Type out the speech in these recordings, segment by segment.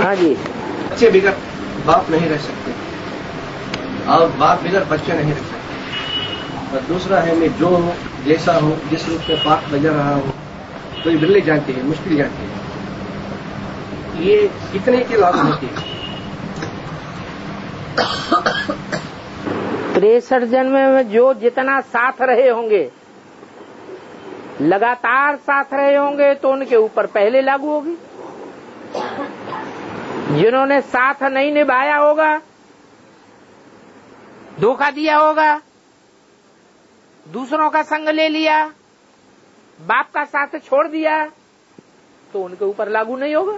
हाँ जी। बच्चे बिगड़ बाप नहीं रह सकते और बाप बिगड़ बच्चे नहीं रह सकते। और दूसरा है मैं जो हूँ जैसा हूँ जिस रूप में पाठ बजा रहा हूँ तो ये बिल्ली जानती है, मुश्किल जानती है, ये कितने के लागू होती है। 63 जन्म में जो जितना साथ रहे होंगे, लगातार साथ रहे होंगे तो उनके ऊपर पहले लागू होगी। जिन्होंने साथ नहीं निभाया होगा, धोखा दिया होगा, दूसरों का संग ले लिया, बाप का साथ छोड़ दिया, तो उनके ऊपर लागू नहीं होगा।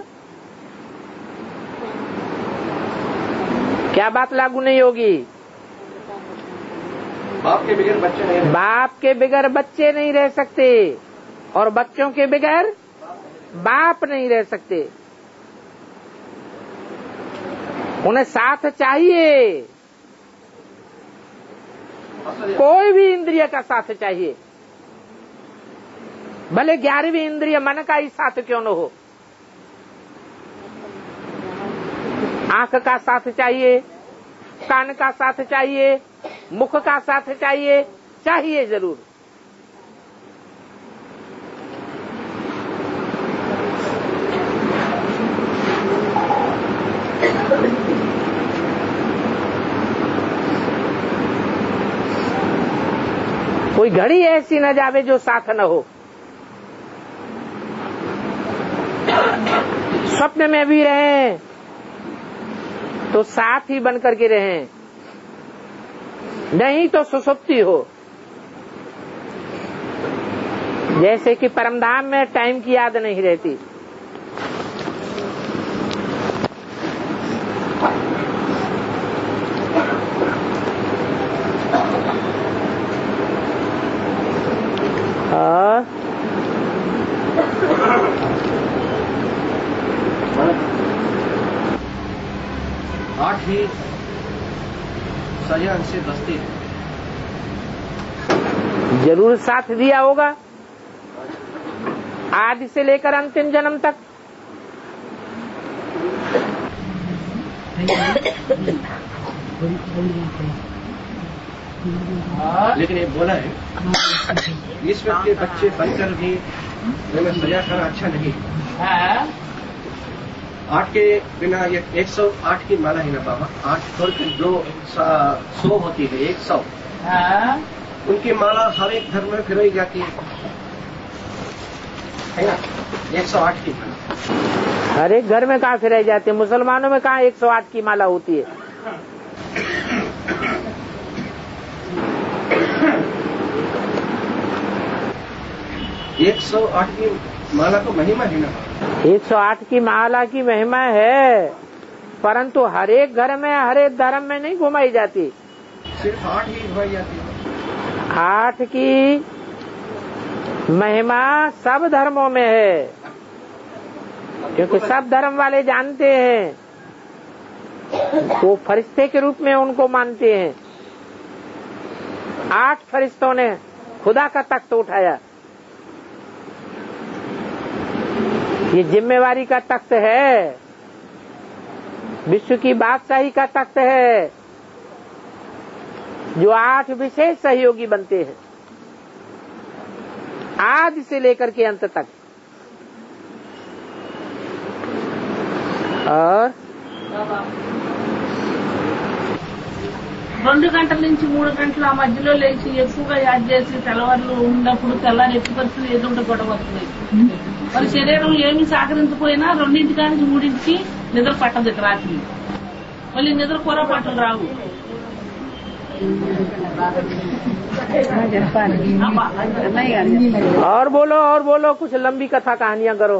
क्या बात लागू नहीं होगी? बाप के बगैर बच्चे नहीं रह बाप के बगैर बच्चे नहीं रह सकते और बच्चों के बगैर बाप नहीं रह सकते। उन्हें साथ चाहिए, कोई भी इंद्रिय का साथ चाहिए, भले 11वीं इंद्रिय मन का ही साथ क्यों न हो। आंख का साथ चाहिए, कान का साथ चाहिए, मुख का साथ चाहिए, चाहिए जरूर। कोई घड़ी ऐसी न जावे जो साथ न हो। स्वप्न में भी रहें तो साथ ही बन करके रहें, नहीं तो सुसुप्ति हो। जैसे कि परमधाम में टाइम की याद नहीं रहती, आठ ही संयम से बसती है। जरूर साथ दिया होगा आदि से लेकर अंतिम जन्म तक। लेकिन ये बोला है ईश्वर के बच्चे बनकर भी उन्हें सजा करना अच्छा नहीं। 8 के बिना ये 108 की माला ही ना पावा। 8 छोड़ के जो 100 होती है, 100 उनकी माला हर एक धर्म में फिराई जाती है ना। 108 की माला हर एक घर में कहाँ फिराई जाती है? मुसलमानों में कहाँ 108 की माला होती है? एक 108 की माला को महिमा ही ना। 108 की माला की महिमा है, परंतु हर एक घर में हर एक धर्म में नहीं घुमाई जाती। सिर्फ 8 ही घुमाई जाती है। 8 की महिमा सब धर्मों में है, क्योंकि सब धर्म वाले जानते हैं, वो फरिश्ते के रूप में उनको मानते हैं। 8 फरिश्तों ने खुदा का तख्त उठाया। ये जिम्मेवारी का तख्त है, विश्व की बादशाही का तख्त है, जो 8 विशेष सहयोगी बनते हैं आदि से लेकर के अंत तक। और 2 గంటల నుంచి 3 గంటల ఆ మధ్యలో లేచి ఎక్కువగా యాద్ చేసి తెల్లవారులు ఉన్నప్పుడు తెల్లారి ఎట్టి పరిస్థితులు ఏదో ఉంటే గొడవ వస్తుంది. మరి శరీరం ఏమి సహకరించకపోయినా 2 నుంచి 3 నిద్ర పట్టదు రాత్రి. మళ్ళీ నిద్ర కూర పట్టలు రావు. और बोलो कुछ लंबी कथा कहानियां करो।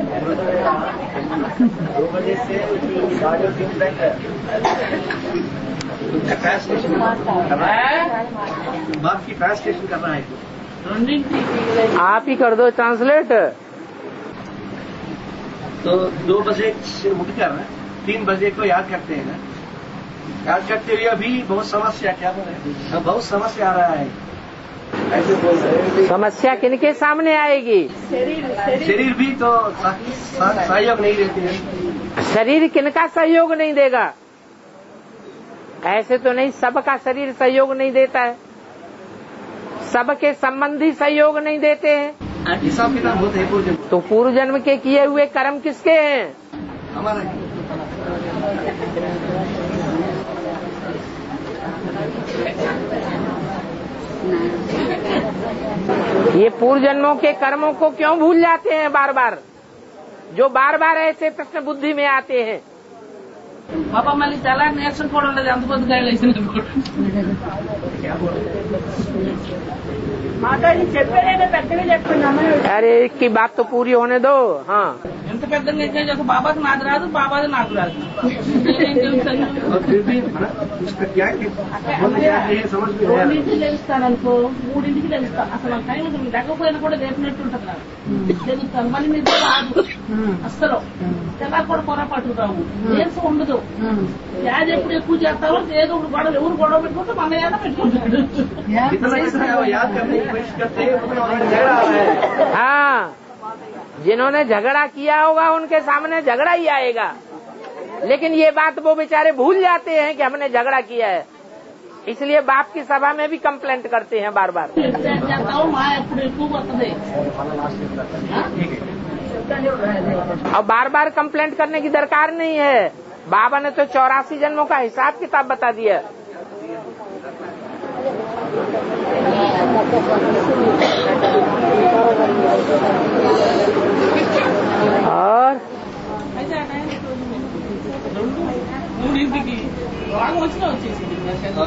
बाप की ट्रांसलेशन करना है आप ही कर दो ट्रांसलेट। तो 2 बजे से उठकर 3 बजे को याद करते हैं ना। याद करते हुए अभी बहुत समस्या क्या बोल रहे हैं, बहुत समस्या आ रहा है ऐसे बोल रहे हैं। समस्या किनके सामने आएगी? शरीर भी तो सहयोग नहीं देते हैं। शरीर किनका सहयोग नहीं देगा? ऐसे तो नहीं, सबका शरीर सहयोग नहीं देता है, सबके संबंधी सहयोग नहीं देते हैं। हिसाब किताब होते हैं पूर्व जन्म। तो पूर्व जन्म के किए हुए कर्म किसके हैं? हमारा। ये पूर्व जन्मों के कर्मों को क्यों भूल जाते हैं बार बार, जो बार बार ऐसे प्रश्न बुद्धि में आते हैं? पापा मళ్ళీ చాలా నేర్చుకోవడం లేదు, అంత పొద్దుగా లేచిన మాట్లాడి చెప్పేదే పెద్దగా చెప్తున్నాము। अरे एक की बात तो पूरी होने दो। हाँ, ఎంత పెద్దగా నిజం చెప్పు, బాబాకి నాకు రాదు, బాబాది నాకు రాదు। और फिर भी उसका क्या समझ में आया। 2ంటికి లేస్తాననుకో, 3ంటికి లేస్తా, అసలు టైం లేకపోయినా కూడా లేపినట్టు ఉంటుంది నాకు, తెలుస్తాను। మళ్ళీ నిద్ర రాదు అస్సలు, తెల్లారి కూడా పొరపాటు రావు, నీరసం ఉండదు। యాజ్ ఎప్పుడు ఎక్కువ చేస్తారో ఏదో ఒకటి గొడవ, ఎవరు గొడవ పెట్టుకుంటే మన ఏదో పెట్టుకుంటాడు। हाँ, जिन्होंने झगड़ा किया होगा उनके सामने झगड़ा ही आएगा, लेकिन ये बात वो बेचारे भूल जाते हैं कि हमने झगड़ा किया है, इसलिए बाप की सभा में भी कंप्लेंट करते हैं बार बार। और बार बार कंप्लेंट करने की दरकार नहीं है, बाबा ने तो 84 जन्मों का हिसाब किताब बता दिया। और 3ంటికి రాగం వచ్చినా వచ్చేసింది।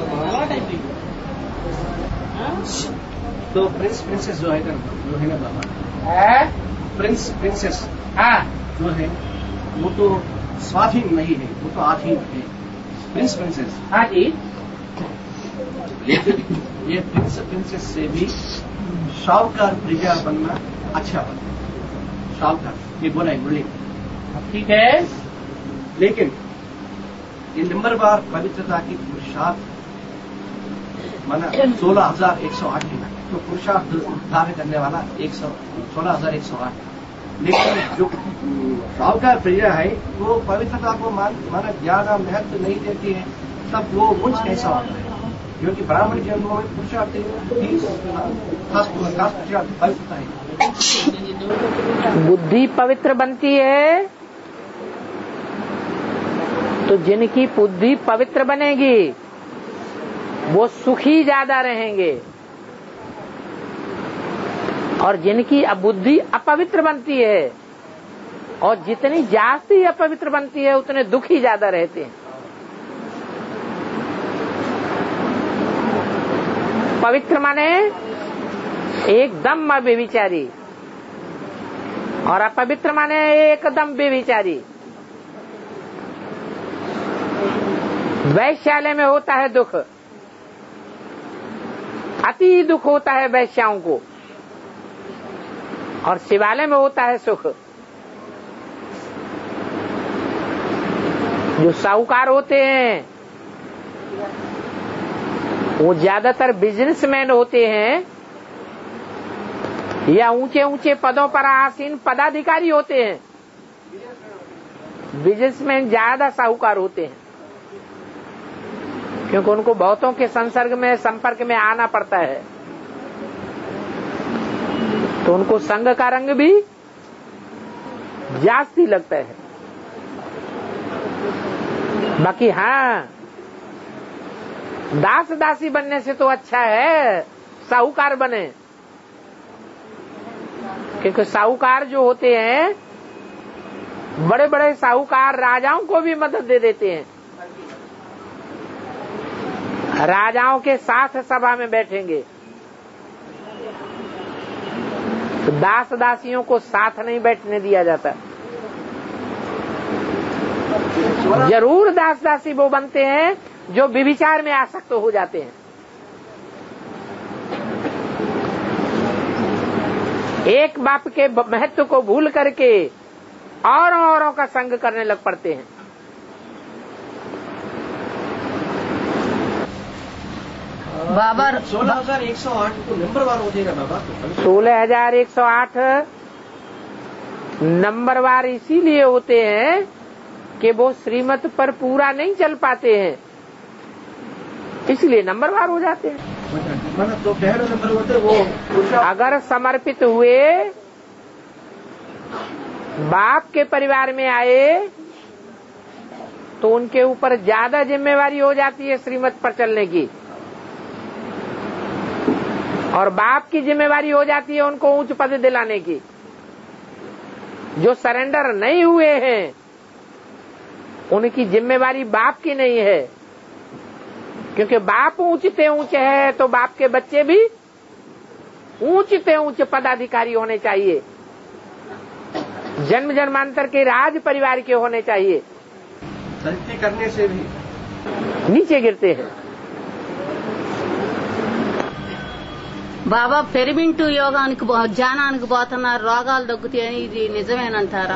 तो प्रिंस प्रिंसेस जो है ना बाबा, प्रिंस प्रिंसेस जो है वो तो स्वाधीन नहीं है, वो तो आधीन है। Prince princess. हाँ जी, लेकिन ये प्रिंस प्रिंसेस से भी शाहूकार प्रजा बनना अच्छा बनना, शाहूकार ये बोला है बोले ठीक है। लेकिन ये नंबरवार पवित्रता की पुरुषार्थ माना 16,108 की, तो पुरुषार्थ कार्य करने वाला 16,108। लेकिन जो शाहूकार प्रजा है वो पवित्रता को माना ज्यादा महत्व नहीं देती है, तब वो मुझ कैसा होता है? क्योंकि ब्राह्मण के अनुभव में पुरुषार्थ पवित्रता है। बुद्धि पवित्र बनती है तो जिनकी बुद्धि पवित्र बनेगी वो सुखी ज्यादा रहेंगे, और जिनकी बुद्धि अपवित्र बनती है और जितनी जास्ती अपवित्र बनती है उतने दुखी ज्यादा रहते हैं। पवित्र माने एकदम बेविचारी, और अपवित्र माने एकदम बेविचारी। वैश्यालय में होता है दुख, अति दुख होता है वैश्याओं को, और शिवालय में होता है सुख। जो साहूकार होते हैं वो ज्यादातर बिजनेसमैन होते हैं या ऊंचे ऊंचे पदों पर आसीन पदाधिकारी होते हैं। बिजनेसमैन ज्यादा साहूकार होते हैं क्योंकि उनको बहुतों के संपर्क में आना पड़ता है, तो उनको संघ का रंग भी जास्ती लगता है। बाकी हाँ, दास दासी बनने से तो अच्छा है साहूकार बने, क्योंकि साहूकार जो होते हैं बड़े बड़े साहूकार राजाओं को भी मदद दे देते हैं। राजाओं के साथ सभा में बैठेंगे, तो दास दासियों को साथ नहीं बैठने दिया जाता। जरूर दास दासी वो बनते हैं जो व्यभिचार में आसक्त हो जाते हैं। एक बाप के महत्व को भूल करके औरों का संग करने लग पड़ते हैं। बाबा 16,108 को नंबरवार हो जाएगा बाबा। 16,108 नंबरवार इसीलिए होते हैं कि वो श्रीमत पर पूरा नहीं चल पाते हैं, इसलिए नंबरवार हो जाते हैं। मतलब तो पहले नंबर होते वो अगर समर्पित हुए, बाप के परिवार में आए, तो उनके ऊपर ज्यादा जिम्मेवारी हो जाती है श्रीमत पर चलने की, और बाप की जिम्मेवारी हो जाती है उनको उच्च पद दिलाने की। जो सरेंडर नहीं हुए हैं उनकी जिम्मेवारी बाप की नहीं है, क्योंकि बाप ऊंचते ऊंचे है तो बाप के बच्चे भी ऊंचते ऊंचे पदाधिकारी होने चाहिए, जन्म जन्मांतर के राज परिवार के होने चाहिए। गलती करने से भी नीचे गिरते हैं। బాబా పెరిమింటు యోగానికి ధ్యానానికి పోతున్నారు, రోగాలు తగ్గుతాయని ఇది నిజమేనంటారా?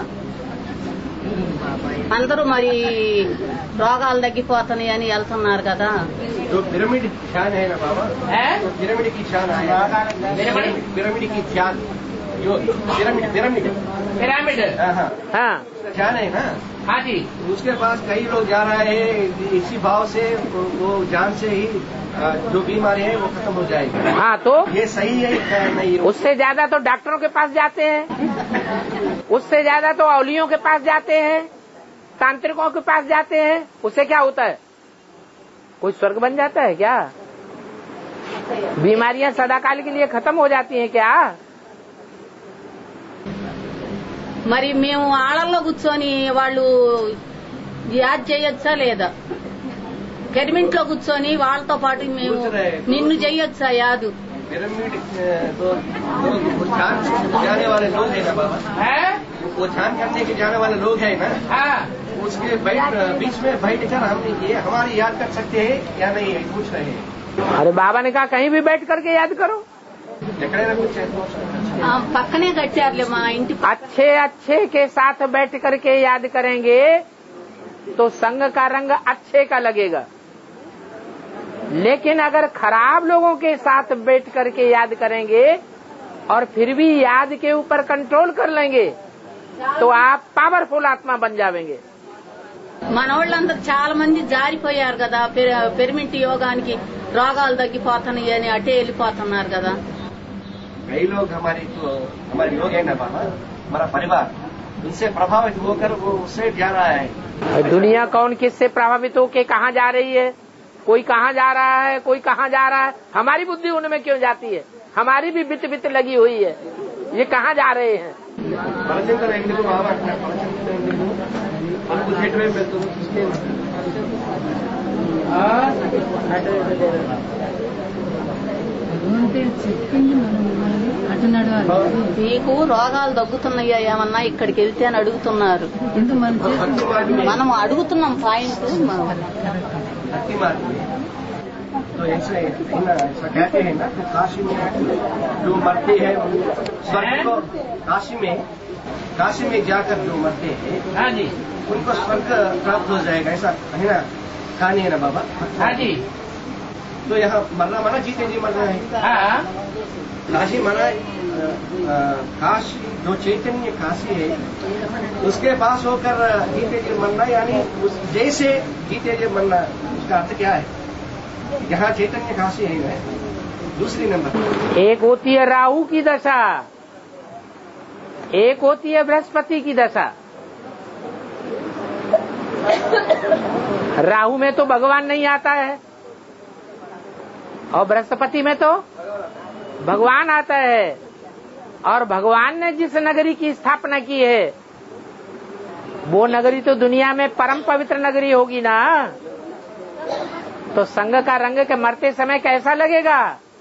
అందరూ మరి రోగాలు తగ్గిపోతున్నాయని వెళ్తున్నారు కదా. पिरामिड ध्यान है ना बाबा, पिरामिड की ध्यान आया, पिरामिड की ध्यान पिरामिड पिरामिड पिरामिड हाँ ध्यान है ना। हाँ जी, उसके पास कई लोग जा रहे हैं, इसी भाव से वो जान से ही जो बीमारी है वो खत्म हो जाएगी। हाँ तो ये सही है क्या नहीं? उससे ज्यादा तो डॉक्टरों के पास जाते हैं, उससे ज्यादा तो औलियों के पास जाते हैं, तांत्रिकों के पास जाते हैं। उससे क्या होता है? कोई स्वर्ग बन जाता है क्या? बीमारियां सदाकाल के लिए खत्म हो जाती हैं क्या? మరి మేము ఆళ్ళల్లో కూర్చొని వాళ్ళు యాద్ చేయొచ్చా లేదా? పిరమిడ్ లో కూర్చొని వాళ్ళతో పాటు మేము నిన్ను చేయొచ్చా యాదు? पिरामिड तो वो ध्यान जाने वाले लोग है ना बाबा, वो ध्यान करने के जाने वाले लोग है ना, उसके बीच में बैठ कर हम ये हमारी याद कर सकते हैं या नहीं है पूछ रहे हैं। अरे बाबा ने कहा कहीं भी बैठ करके याद करो। పక్కనే కట్టారులే మా ఇంటి. अच्छे अच्छे के साथ बैठ करके याद करेंगे तो संग का रंग अच्छे का लगेगा, लेकिन अगर खराब लोगों के साथ बैठ करके याद करेंगे और फिर भी याद के ऊपर कंट्रोल कर लेंगे तो आप पावरफुल आत्मा बन जाएंगे। మనోళ్ళందరూ చాలా మంది జారిపోయారు కదా, పిరమిడ్ యోగానికి రోగాలు తగ్గిపోతున్నాయి అని అటే వెళ్ళిపోతున్నారు కదా. कई लोग हमारे लोग है ना बाबा, हमारा परिवार उनसे प्रभावित होकर वो उससे जा रहा है। दुनिया कौन किससे प्रभावित होके कहाँ जा रही है? कोई कहाँ जा रहा है, कोई कहाँ जा रहा है। हमारी बुद्धि उनमें क्यों जाती है? हमारी भी बित बित लगी हुई है, ये कहाँ जा रहे हैं? మీకు రోగాలు తగ్గుతున్నాయా ఏమన్నా ఇక్కడికి వెళ్తే అని అడుగుతున్నారు. మనం అడుగుతున్నాం పాయింట్. तो ऐसा कहते हैं ना, तो काशी में जो मरते हैं स्वर्ग को, काशी में जाकर जो मरते हैं हाँ जी, उनको स्वर्ग प्राप्त हो जाएगा, ऐसा है ना कहानी है ना बाबा? हाँ जी। तो यहाँ मरना माना जीते जी मरना है। हाँ, काशी माना काशी जो चैतन्य काशी है उसके पास होकर जीते जी मरना, यानी उस जैसे जीते जी मरना, उसका अर्थ क्या है? यहाँ चैतन्य काशी है ना। दूसरी नंबर, एक होती है राहु की दशा, एक होती है बृहस्पति की दशा। राहु में तो भगवान नहीं आता है और बृहस्पति में तो भगवान आता है, और भगवान ने जिस नगरी की स्थापना की है वो नगरी तो दुनिया में परम पवित्र नगरी होगी ना। तो संग का रंग के मरते समय कैसा लगेगा?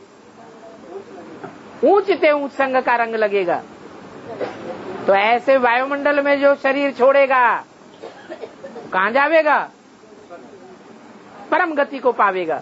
ऊंचते ऊंच संग का रंग लगेगा। तो ऐसे वायुमंडल में जो शरीर छोड़ेगा कहाँ जावेगा? परम गति को पावेगा।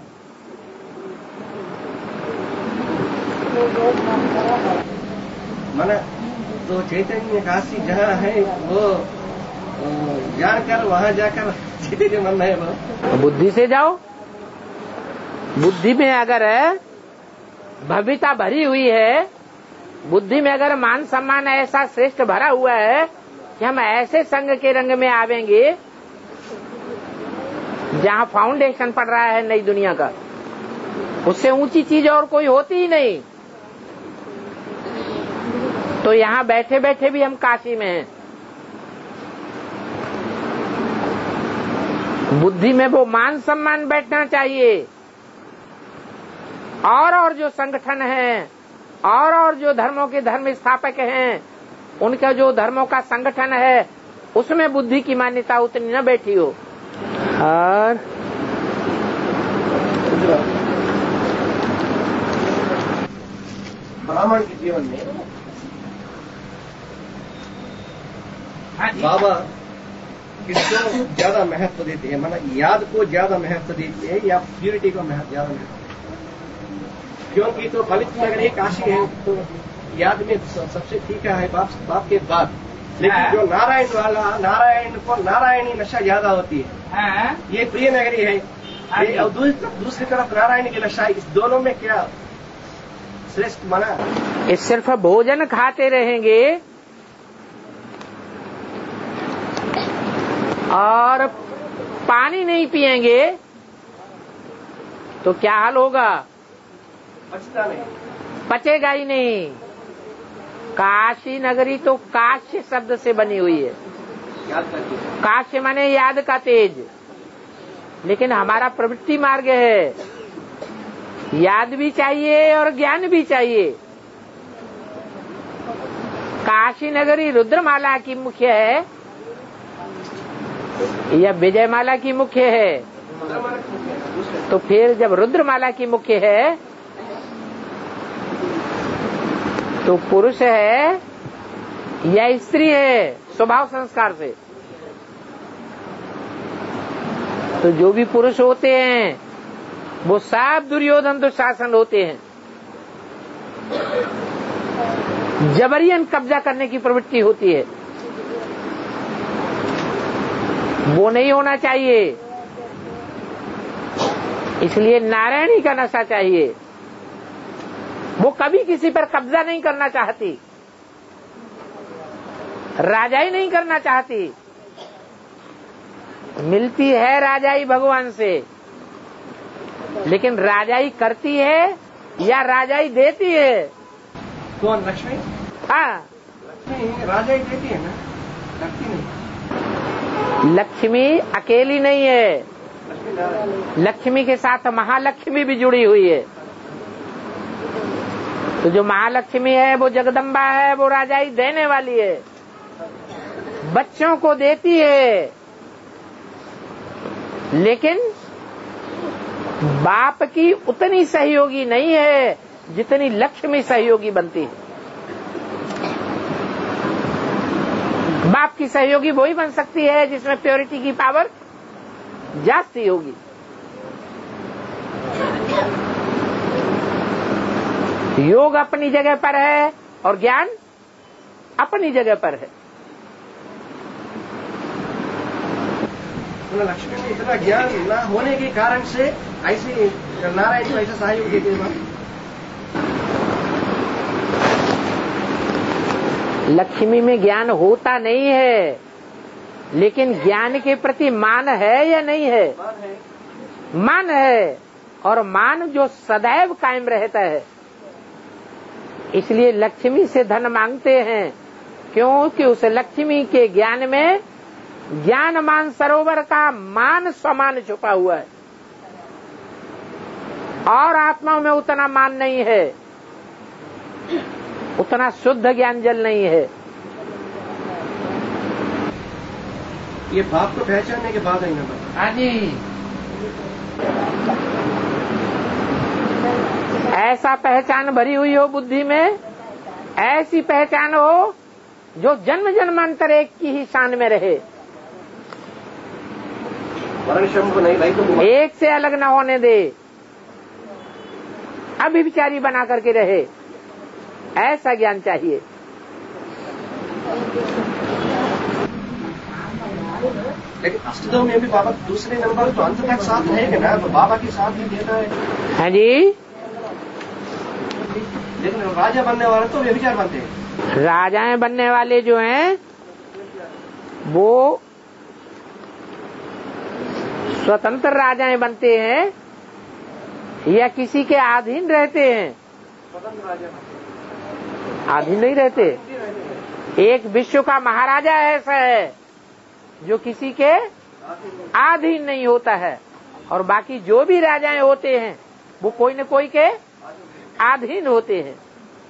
माना तो चैतन्य काशी जहाँ है वो जानकर वहाँ जाकर जीते मन है वो। बुद्धि से जाओ। बुद्धि में अगर भव्यता भरी हुई है, बुद्धि में अगर मान सम्मान ऐसा श्रेष्ठ भरा हुआ है कि हम ऐसे संग के रंग में आवेंगे जहाँ फाउंडेशन पड़ रहा है नई दुनिया का, उससे ऊंची चीज और कोई होती ही नहीं। तो यहाँ बैठे बैठे भी हम काशी में हैं। बुद्धि में वो मान सम्मान बैठना चाहिए। और जो संगठन है और जो धर्मों के धर्म स्थापक हैं, उनका जो धर्मों का संगठन है उसमें बुद्धि की मान्यता उतनी न बैठी हो। और ब्राह्मण के जीवन में बाबा किसको ज्यादा महत्व देते हैं? मतलब याद को ज्यादा महत्व देते हैं या प्यूरिटी को ज्यादा महत्व? क्योंकि तो पवित्र नगर एक काशी है, तो याद में सबसे ठीक है बाप के बाद। लेकिन जो नारायण वाला, नारायण को नारायणी नशा ज्यादा होती है। ये प्रिय नगरी है, और दूसरी तरफ नारायण की नशा। इस दोनों में क्या श्रेष्ठ माना? इस सिर्फ भोजन खाते रहेंगे और पानी नहीं पिएंगे तो क्या हाल होगा? पचता नहीं, पचेगा ही नहीं। काशी नगरी तो काश्य शब्द से बनी हुई है। काश्य माने याद का तेज। लेकिन हमारा प्रवृत्ति मार्ग है, याद भी चाहिए और ज्ञान भी चाहिए। काशी नगरी रुद्रमाला की मुख्य है या विजयमाला की मुख्य है? तो फिर जब रुद्रमाला की मुख्य है तो पुरुष है या स्त्री है स्वभाव संस्कार से? तो जो भी पुरुष होते हैं वो सब दुर्योधन दुशासन होते हैं। जबरियन कब्जा करने की प्रवृत्ति होती है, वो नहीं होना चाहिए। इसलिए नारायणी का नशा चाहिए। वो कभी किसी पर कब्जा नहीं करना चाहती, राजाई नहीं करना चाहती। मिलती है राजाई भगवान से, लेकिन राजाई करती है या राजाई देती है? कौन? लक्ष्मी? हाँ, लक्ष्मी राजाई देती है ना, लगती नहीं। लक्ष्मी अकेली नहीं है, लक्ष्मी के साथ महालक्ष्मी भी जुड़ी हुई है। तो जो महालक्ष्मी है वो जगदम्बा है, वो राजाई देने वाली है, बच्चों को देती है। लेकिन बाप की उतनी सहयोगी नहीं है जितनी लक्ष्मी सहयोगी बनती है। बाप की सहयोगी वही बन सकती है जिसमें प्योरिटी की पावर जास्ती होगी। योग अपनी जगह पर है और ज्ञान अपनी जगह पर है। लक्ष्मी में इतना ज्ञान न होने के कारण से ऐसे नारायण को ऐसा सहयोग देते हैं। लक्ष्मी में ज्ञान होता नहीं है, लेकिन ज्ञान के प्रति मान है या नहीं है? मान है, और मान जो सदैव कायम रहता है। इसलिए लक्ष्मी से धन मांगते हैं, क्योंकि उस लक्ष्मी के ज्ञान में ज्ञान मान सरोवर का मान समान छुपा हुआ है, और आत्माओं में उतना मान नहीं है, उतना शुद्ध ज्ञान जल नहीं है। ये बाप को पहचानने के बाद ही ना। हाँ जी, ऐसा पहचान भरी हुई हो बुद्धि में, ऐसी पहचान हो जो जन्म जन्मांतर एक की ही शान में रहे, एक से अलग न होने दे, अभिविचारी बना करके रहे। ऐसा ज्ञान चाहिए। लेकिन अष्टदव में भी बाबा दूसरे नंबर तो अंत तक साथ रहेगा ना, तो बाबा के साथ ही देता है। हाँ जी, लेकिन राजा बनने वाले तो व्यभिचार बनते हैं। राजाएं बनने वाले जो हैं वो स्वतंत्र राजाएं बनते हैं या किसी के अधीन रहते हैं? स्वतंत्र राजा अधीन नहीं रहते। एक विश्व का महाराजा ऐसा है जो किसी के अधीन नहीं होता है, और बाकी जो भी राजाएं होते हैं वो कोई न कोई के अधीन होते हैं।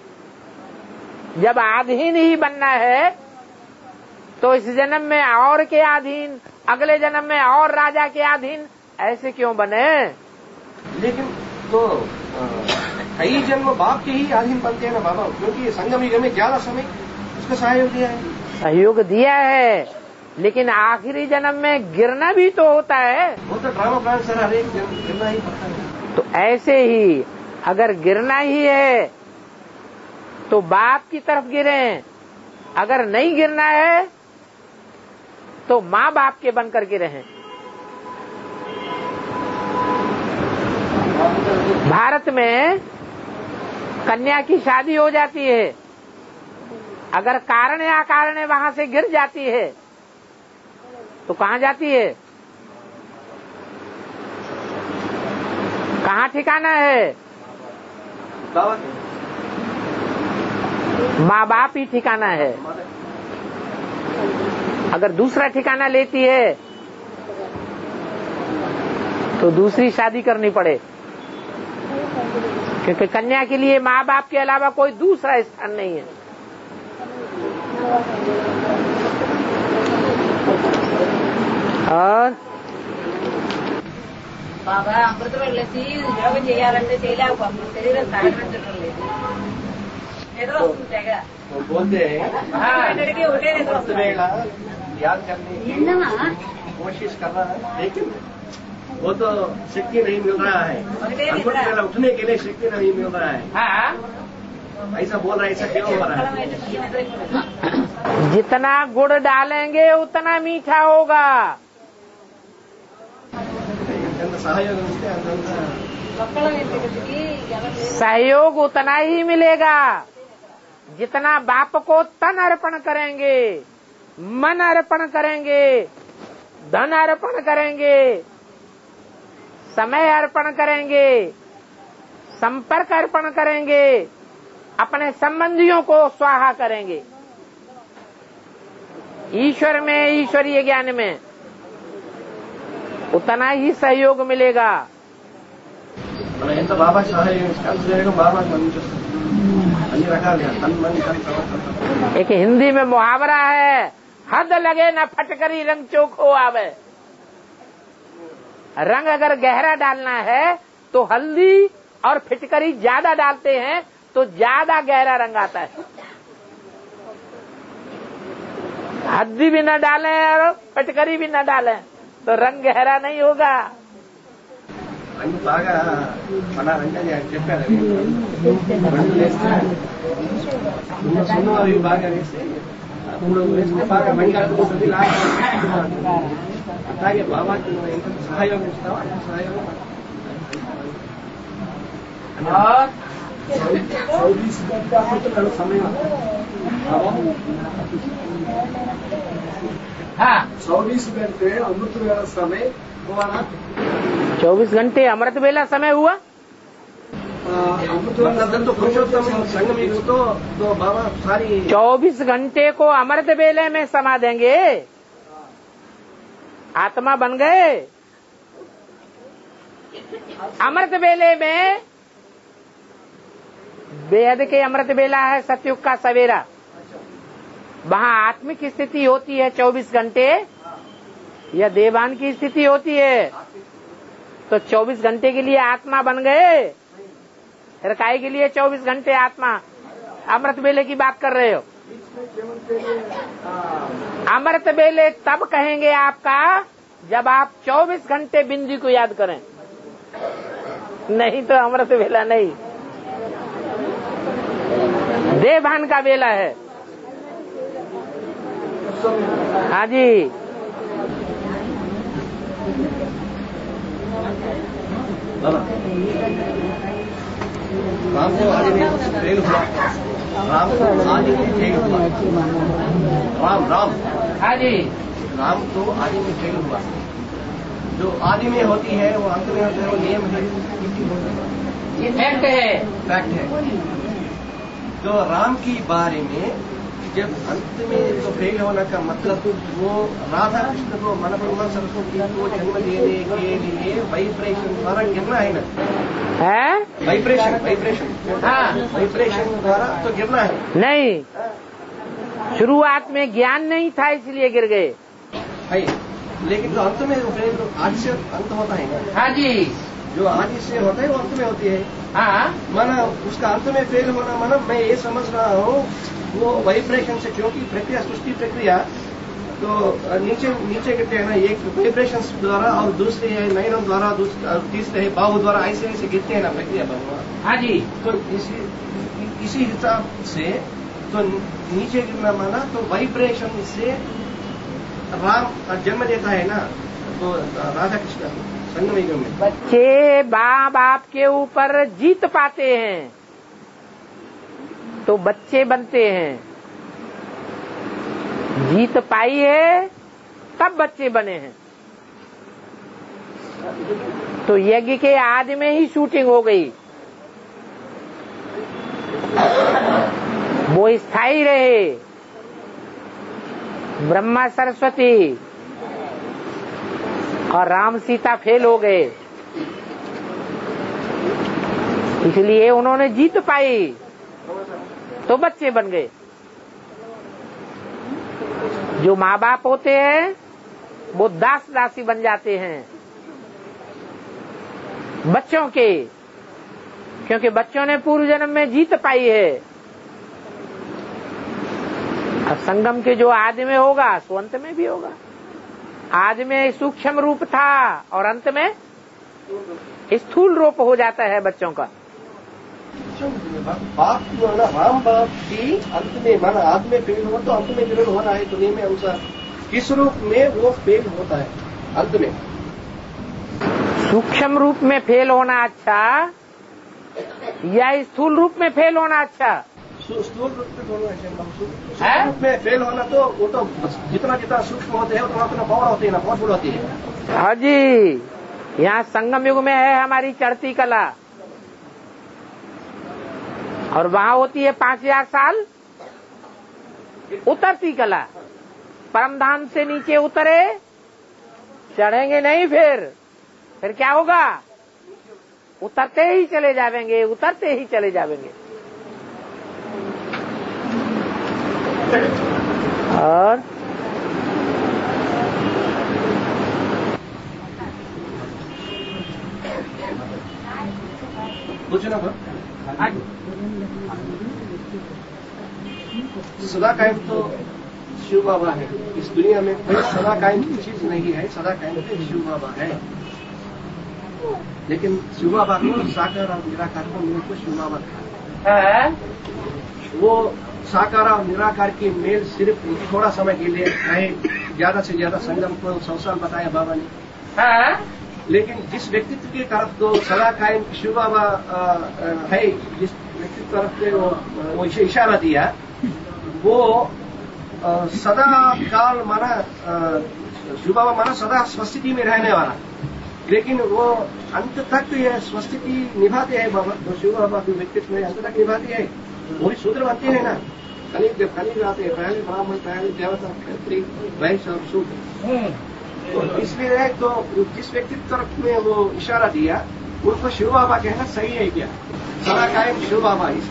जब अधीन ही बनना है तो इस जन्म में और के अधीन, अगले जन्म में और राजा के अधीन, ऐसे क्यों बने? लेकिन तो कई जन्म बाप के ही अधीन बनते हैं ना बाबा, क्योंकि संगम युग में ज्यादा समय उसका सहयोग दिया है। सहयोग दिया है, लेकिन आखिरी जन्म में गिरना भी तो होता है। वो तो ड्रामा प्लान सर, हर एक जन्म गिरना ही पड़ता है। तो ऐसे ही अगर गिरना ही है तो बाप की तरफ गिरें, अगर नहीं गिरना है तो माँ बाप के बनकर के रहें। भारत में कन्या की शादी हो जाती है, अगर कारण या कारण वहां से गिर जाती है तो कहाँ जाती है? कहाँ ठिकाना है? माँ बाप ही ठिकाना है। अगर दूसरा ठिकाना लेती है तो दूसरी शादी करनी पड़े, क्योंकि कन्या के लिए माँ बाप के अलावा कोई दूसरा स्थान नहीं है। और బాబా అమృతం వెళ్ళేసి ఉద్యోగం చేయాలంటే చేయలేకపోతుంది, శరీరం సహకరించడం లేదు, నిద్ర వస్తుంది తెగ. बोलते हैं అన్నిటికీ ఒకటే నిద్ర వస్తుంది. याद करने की कोशिश कर रहा है, लेकिन वो तो शक्ति नहीं मिल रहा है। अमृत वेला उठने के लिए शक्ति नहीं मिल रहा है। ऐसा बोल रहा है, ऐसा क्यों हो रहा है? जितना गुड़ डालेंगे उतना मीठा होगा। सहयोग उतना ही मिलेगा जितना बाप को तन अर्पण करेंगे, मन अर्पण करेंगे, धन अर्पण करेंगे, समय अर्पण करेंगे, संपर्क अर्पण करेंगे, अपने संबंधियों को स्वाहा करेंगे। ईश्वर में, ईश्वरीय ज्ञान में उतना ही सहयोग मिलेगा। बाबा बाबा एक हिंदी में मुहावरा है, हद लगे न फटकरी रंग चोखो आवे। रंग अगर गहरा डालना है तो हल्दी और फिटकरी ज्यादा डालते हैं तो ज्यादा गहरा रंग आता है। हल्दी भी न डालें और फिटकरी भी न डालें तो रंग गहरा नहीं होगा। బాగా మన రంగని చెప్పారు, అవి బాగా వేస్తే అప్పుడు వేస్తే బాగా మంచి అలాగే బాబాకి ఎంత సహయోగం ఇస్తావా? సహయోగం 24 घंटा मतलब समय 24 घंटे अमृत वेला समय हुआ ना। 24 घंटे अमृत वेला समय हुआ। तो पुरुषोत्तम संगम युग तो बाबा सारी 24 घंटे को अमृत वेले में समा देंगे, आत्मा बन गए। अमृत वेले में वेद के अमृत वेला है, सतयुग का सवेरा, वहाँ आत्मिक स्थिति होती है 24 घंटे, या देवान की स्थिति होती है। तो 24 घंटे के लिए आत्मा बन गए, फिर काहे के लिए 24 घंटे आत्मा? अमृत वेले की बात कर रहे हो। अमृत वेले तब कहेंगे आपका जब आप 24 घंटे बिंदु को याद करें, नहीं तो अमृत वेला नहीं। देवभान का वेला है। हाँ जी, राम को आदि में फेल हुआ, राम को आदि में फेल हुआ, राम हाँ जी, राम तो आदि में फेल हुआ, जो आदि में होती है वो अंत में होता है, वो नियम है, ये फैक्ट है। फैक्ट है। तो राम की बारे में जब अंत में तो फेल होने का मतलब वो राधा कृष्ण को मन ब्रह्म सरस्वती को जन्म देने के लिए वाइब्रेशन द्वारा गिरना है ना, है वाइब्रेशन हाँ वाइब्रेशन द्वारा तो गिरना है नहीं, शुरुआत में ज्ञान नहीं था इसलिए गिर गए। है, लेकिन तो अंत में फेल आज से अंत होता है ना। हाँ जी, जो आज से होता है वो अंत में होती है। हाँ माना उसका अंत में फेल होना माना मैं ये समझ रहा हूँ वो वाइब्रेशन से, क्योंकि प्रक्रिया सृष्टि प्रक्रिया तो नीचे गिरते हैं ना, एक वाइब्रेशन द्वारा और दूसरे है नयनों द्वारा, तीसरे है बाहु द्वारा, ऐसे ऐसे गिरते हैं ना प्रक्रिया पर। हाँ जी, तो इसी हिसाब से तो नीचे गिरना माना तो वाइब्रेशन से राम जन्म देता है ना, तो राधा कृष्ण संगम युग में बच्चे माँ बाप के ऊपर जीत पाते हैं तो बच्चे बनते हैं, जीत पाई है तब बच्चे बने हैं। तो यज्ञ के आदि में ही शूटिंग हो गई, वो स्थायी रहे। ब्रह्मा सरस्वती और राम सीता फेल हो गए, इसलिए उन्होंने जीत पाई तो बच्चे बन गए। जो माँ बाप होते हैं वो दास दासी बन जाते हैं बच्चों के, क्योंकि बच्चों ने पूर्व जन्म में जीत पाई है। अब संगम के जो आदि में होगा सो अंत में भी होगा। आदि में सूक्ष्म रूप था और अंत में स्थूल रूप हो जाता है बच्चों का। बाप राम बाप की अंत में माना आदि में फेल हुआ तो अंत में विरोध होना है दुनिया में अनुसार, किस रूप में वो फेल होता है अंत में? सूक्ष्म रूप में फेल होना अच्छा या स्थूल रूप में फेल होना अच्छा? स्थूल रूप में दोनों ऐसे रूप में फेल होना तो वो तो जितना जितना सूक्ष्म होते हैं उतना उतना पावर होती है ना, पावरफुल होती है। हाँ जी, यहाँ संगम युग में है हमारी चढ़ती कला और वहाँ होती है 5000 साल उतरती कला। परमधाम से नीचे उतरे, चढ़ेंगे नहीं, फिर क्या होगा? उतरते ही चले जाएंगे, उतरते ही चले जाएंगे। और पूछना सदा कायम तो शिव बाबा है। इस दुनिया में कोई सदा कायम की चीज नहीं है, सदा कायम तो शिव बाबा है। लेकिन शिव बाबा को साकार और निराकार को मेल को शिव बाबा था। वो साकार और निराकार की मेल सिर्फ थोड़ा समय के लिए है, ज्यादा से ज्यादा संगम को 100 साल बताया बाबा ने। लेकिन जिस व्यक्तित्व की तरफ तो सदा कायम शिव बाबा है, जिस व्यक्तित्व तरफ से वो इशारा दिया, वो सदा काल माना शिव बाबा माना सदा स्वस्थिति में रहने वाला, लेकिन वो अंत तक यह स्वस्थिति निभाते हैं बाबा। तो शिव बाबा के व्यक्तित्व में अंत तक निभाते हैं, वही सूत्र बनते हैं ना। कलिग आते हैं, पहले ब्राह्मण, पहले देवता, क्षत्रिय, वैश्य और शूद्र। तो इसलिए तो जिस व्यक्तित्व तरफ में वो इशारा दिया उनको शिव बाबा कहना सही है क्या? सदा कायम शिव बाबा ही।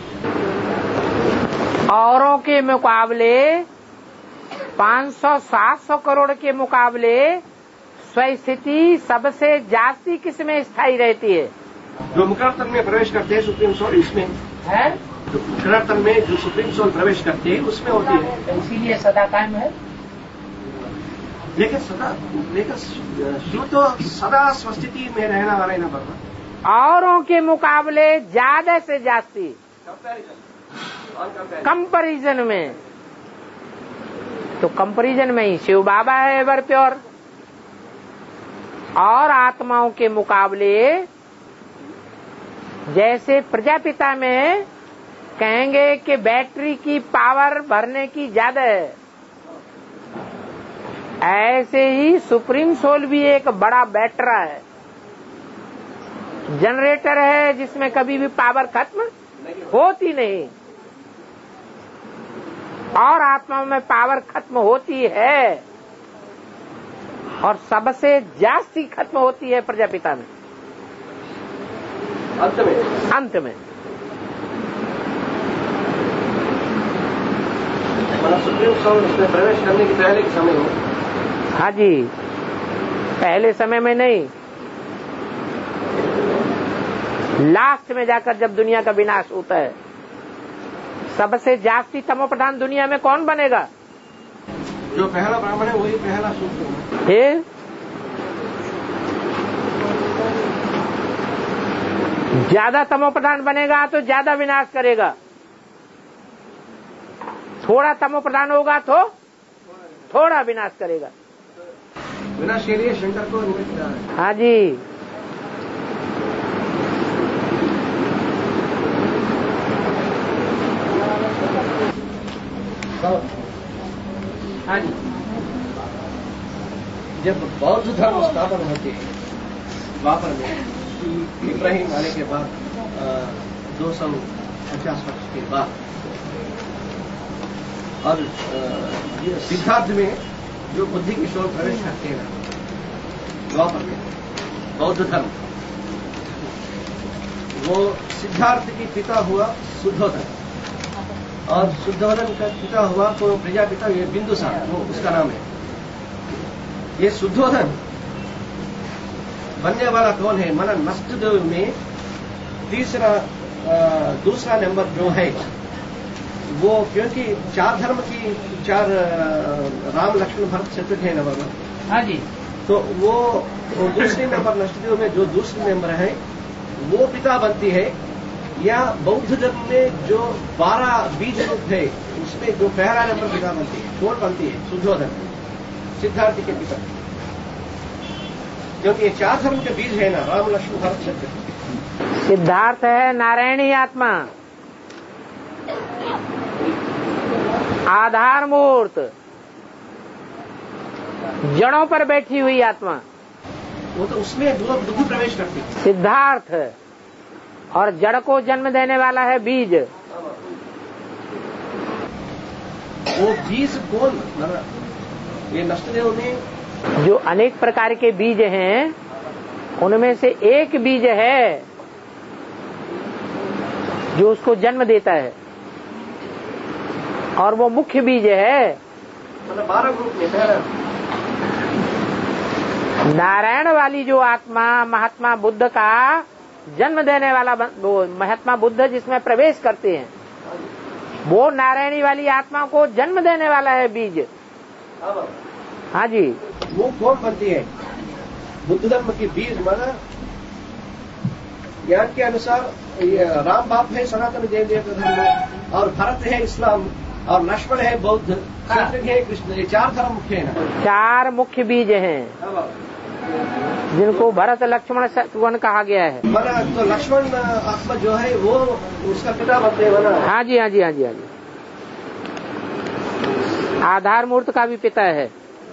औरों के मुकाबले 500-700 करोड़ के मुकाबले स्वस्थिति सबसे जास्ती किसमें स्थायी रहती है? जो मुकरतन में प्रवेश करते हैं सुप्रीम सोल, इसमें है। जो मुकरतन में जो सुप्रीम सोल प्रवेश करते हैं उसमें होती है, इसीलिए सदा कायम है। लेकिन शिव तो सदा स्वस्थिति में रहना वाला है ना बाबा। औरों के मुकाबले ज्यादा से जास्ती कंपैरिजन में, तो कंपैरिजन में ही शिव बाबा है एवर प्योर। और आत्माओं के मुकाबले जैसे प्रजापिता में कहेंगे कि बैटरी की पावर भरने की ज्यादा है, ऐसे ही सुप्रीम सोल भी एक बड़ा बैटरा है, जनरेटर है, जिसमें कभी भी पावर खत्म होती नहीं, और आत्मा में पावर खत्म होती है, और सबसे जास्ती खत्म होती है प्रजापिता में अंत में। सुप्रीम सोल उसमें प्रवेश करने के पहले के समय में। हाँ जी, पहले समय में नहीं, लास्ट में जाकर जब दुनिया का विनाश होता है। सबसे जास्ती तमोप्रधान दुनिया में कौन बनेगा? जो पहला ब्राह्मण है वही पहला सूत्र फिर ज्यादा तमोप्रधान बनेगा तो ज्यादा विनाश करेगा, थोड़ा तमोप्रधान होगा तो थोड़ा विनाश करेगा। विनाश के लिए शंकर को निमित्त है। हाँ जी, हाँ जी। जब बौद्ध धर्म स्थापन होते हैं द्वापर में, इब्राहिम आने के बाद 250 वर्ष के बाद, और सिद्धार्थ में जो बुद्धि किशोर प्रवेश करते हैं द्वापर में, बौद्ध धर्म, वो सिद्धार्थ की पिता हुआ शुद्धोधन, और शुद्धोधन का पिता हुआ तो प्रजापिता, ये बिंदुसार, वो उसका नाम है। ये शुद्धोधन बनने वाला कौन है? माना नष्टदेव में दूसरा नंबर जो है वो, क्योंकि 4 धर्म की 4 राम लक्ष्मण भरत शत्रुघ्न है नंबर। हाँ जी, तो वो दूसरे नंबर नष्टदेव में जो दूसरे नंबर है वो पिता बनती है, या बौद्ध धर्म में जो 12 बीज रूप है उसमें जो पहला नंबर पिता बनती है, कौन बनती है? शुद्धोधन, सिद्धार्थ के पिता, क्योंकि ये 4 धर्म के बीज है ना, राम लक्ष्मण भरत शत्रुघ्न। सिद्धार्थ है नारायणी आत्मा, आधार मूर्त, जड़ों पर बैठी हुई आत्मा, वो तो उसमें बुद्धि प्रवेश करती है। सिद्धार्थ, और जड़ को जन्म देने वाला है बीज। वो बीज कौन? ये नष्टदेव में जो अनेक प्रकार के बीज हैं, उनमें से एक बीज है जो उसको जन्म देता है, और वो मुख्य बीज है। मतलब 12 ग्रुप में नारायण वाली जो आत्मा, महात्मा बुद्ध का जन्म देने वाला, वो महात्मा बुद्ध जिसमें प्रवेश करते हैं, वो नारायणी वाली आत्मा को जन्म देने वाला है बीज। हाँ जी, वो कौन बनती है? बुद्ध धर्म की बीज। माना ज्ञान के अनुसार राम बाप है सनातन देव धर्म, और भरत है इस्लाम, और लक्ष्मण है बौद्ध, शत्रुघ्न है कृष्ण। ये 4 धर्म मुख्य है ना, 4 मुख्य बीज हैं जिनको भरत लक्ष्मण शत्रुघ्न कहा गया है। माना तो लक्ष्मण आत्मा जो है वो उसका पिता बनते हैं ना। हाँ जी, हाँ जी, हाँ जी, हाँ जी, आधार मूर्त का भी पिता है।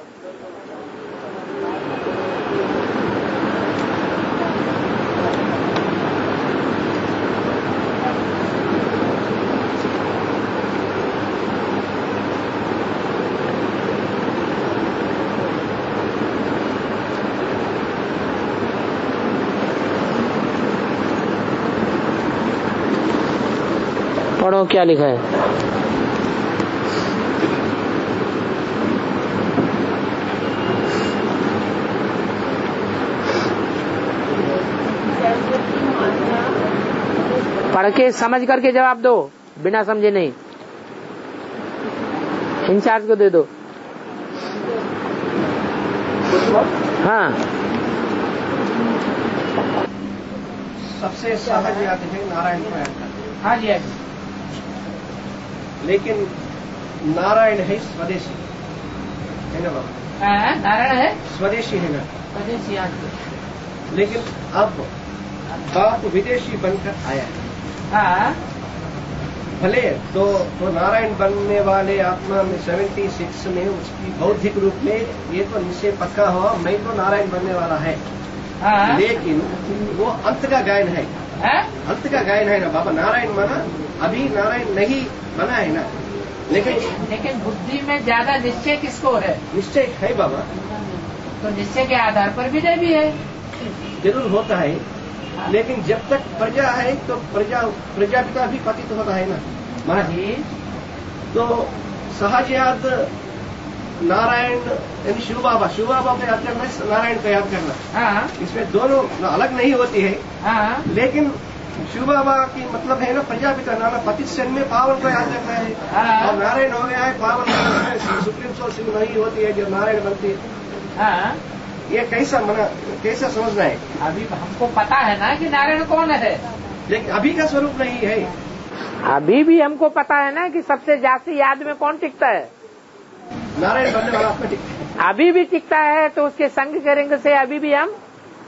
पढ़ो क्या लिखा है। पढ़ के समझ करके जवाब दो, बिना समझे नहीं। इंचार्ज को दे दो। हाँ, सबसे सहज याद है नारायण को याद करना। हाँ जी, हाँ जी। लेकिन नारायण है स्वदेशी है ना बाबा? नारायण है स्वदेशी है ना, स्वदेशी। लेकिन अब बाप विदेशी बनकर आया है। हाँ, भले तो नारायण बनने वाले आत्मा में 76 में उसकी बौद्धिक रूप में ये तो निश्चय पक्का हुआ मैं तो नारायण बनने वाला है। लेकिन वो अंत का गायन है, अंत का गायन है ना बाबा। नारायण बना, अभी नारायण नहीं बना है ना। लेकिन बुद्धि में ज्यादा निश्चय किसको है? निश्चय है बाबा। तो निश्चय के आधार पर विजय भी है, जरूर होता है। लेकिन जब तक प्रजा है तो प्रजापिता भी पतित होता है ना महाराज। तो सहजयाद नारायण यानी शिव बाबा को याद करना, नारायण को याद करना, इसमें दोनों अलग नहीं होती है। लेकिन शिव बाबा की मतलब है ना प्रजापिता, नाना पतित सेन में पावन को याद करना है। और नारायण हो गया है पावन, सुप्रीम सोर्स नहीं होती है जो नारायण बनती है। ये कैसा समझना है? अभी हमको पता है ना कि नारायण कौन है, लेकिन अभी का स्वरूप नहीं है। अभी भी हमको पता है ना कि सबसे ज्यादा याद में कौन टिकता है? नारायण बनने वाला आत्मा टिकता है। अभी भी टिकता है। तो उसके संग करेंगे से अभी भी हम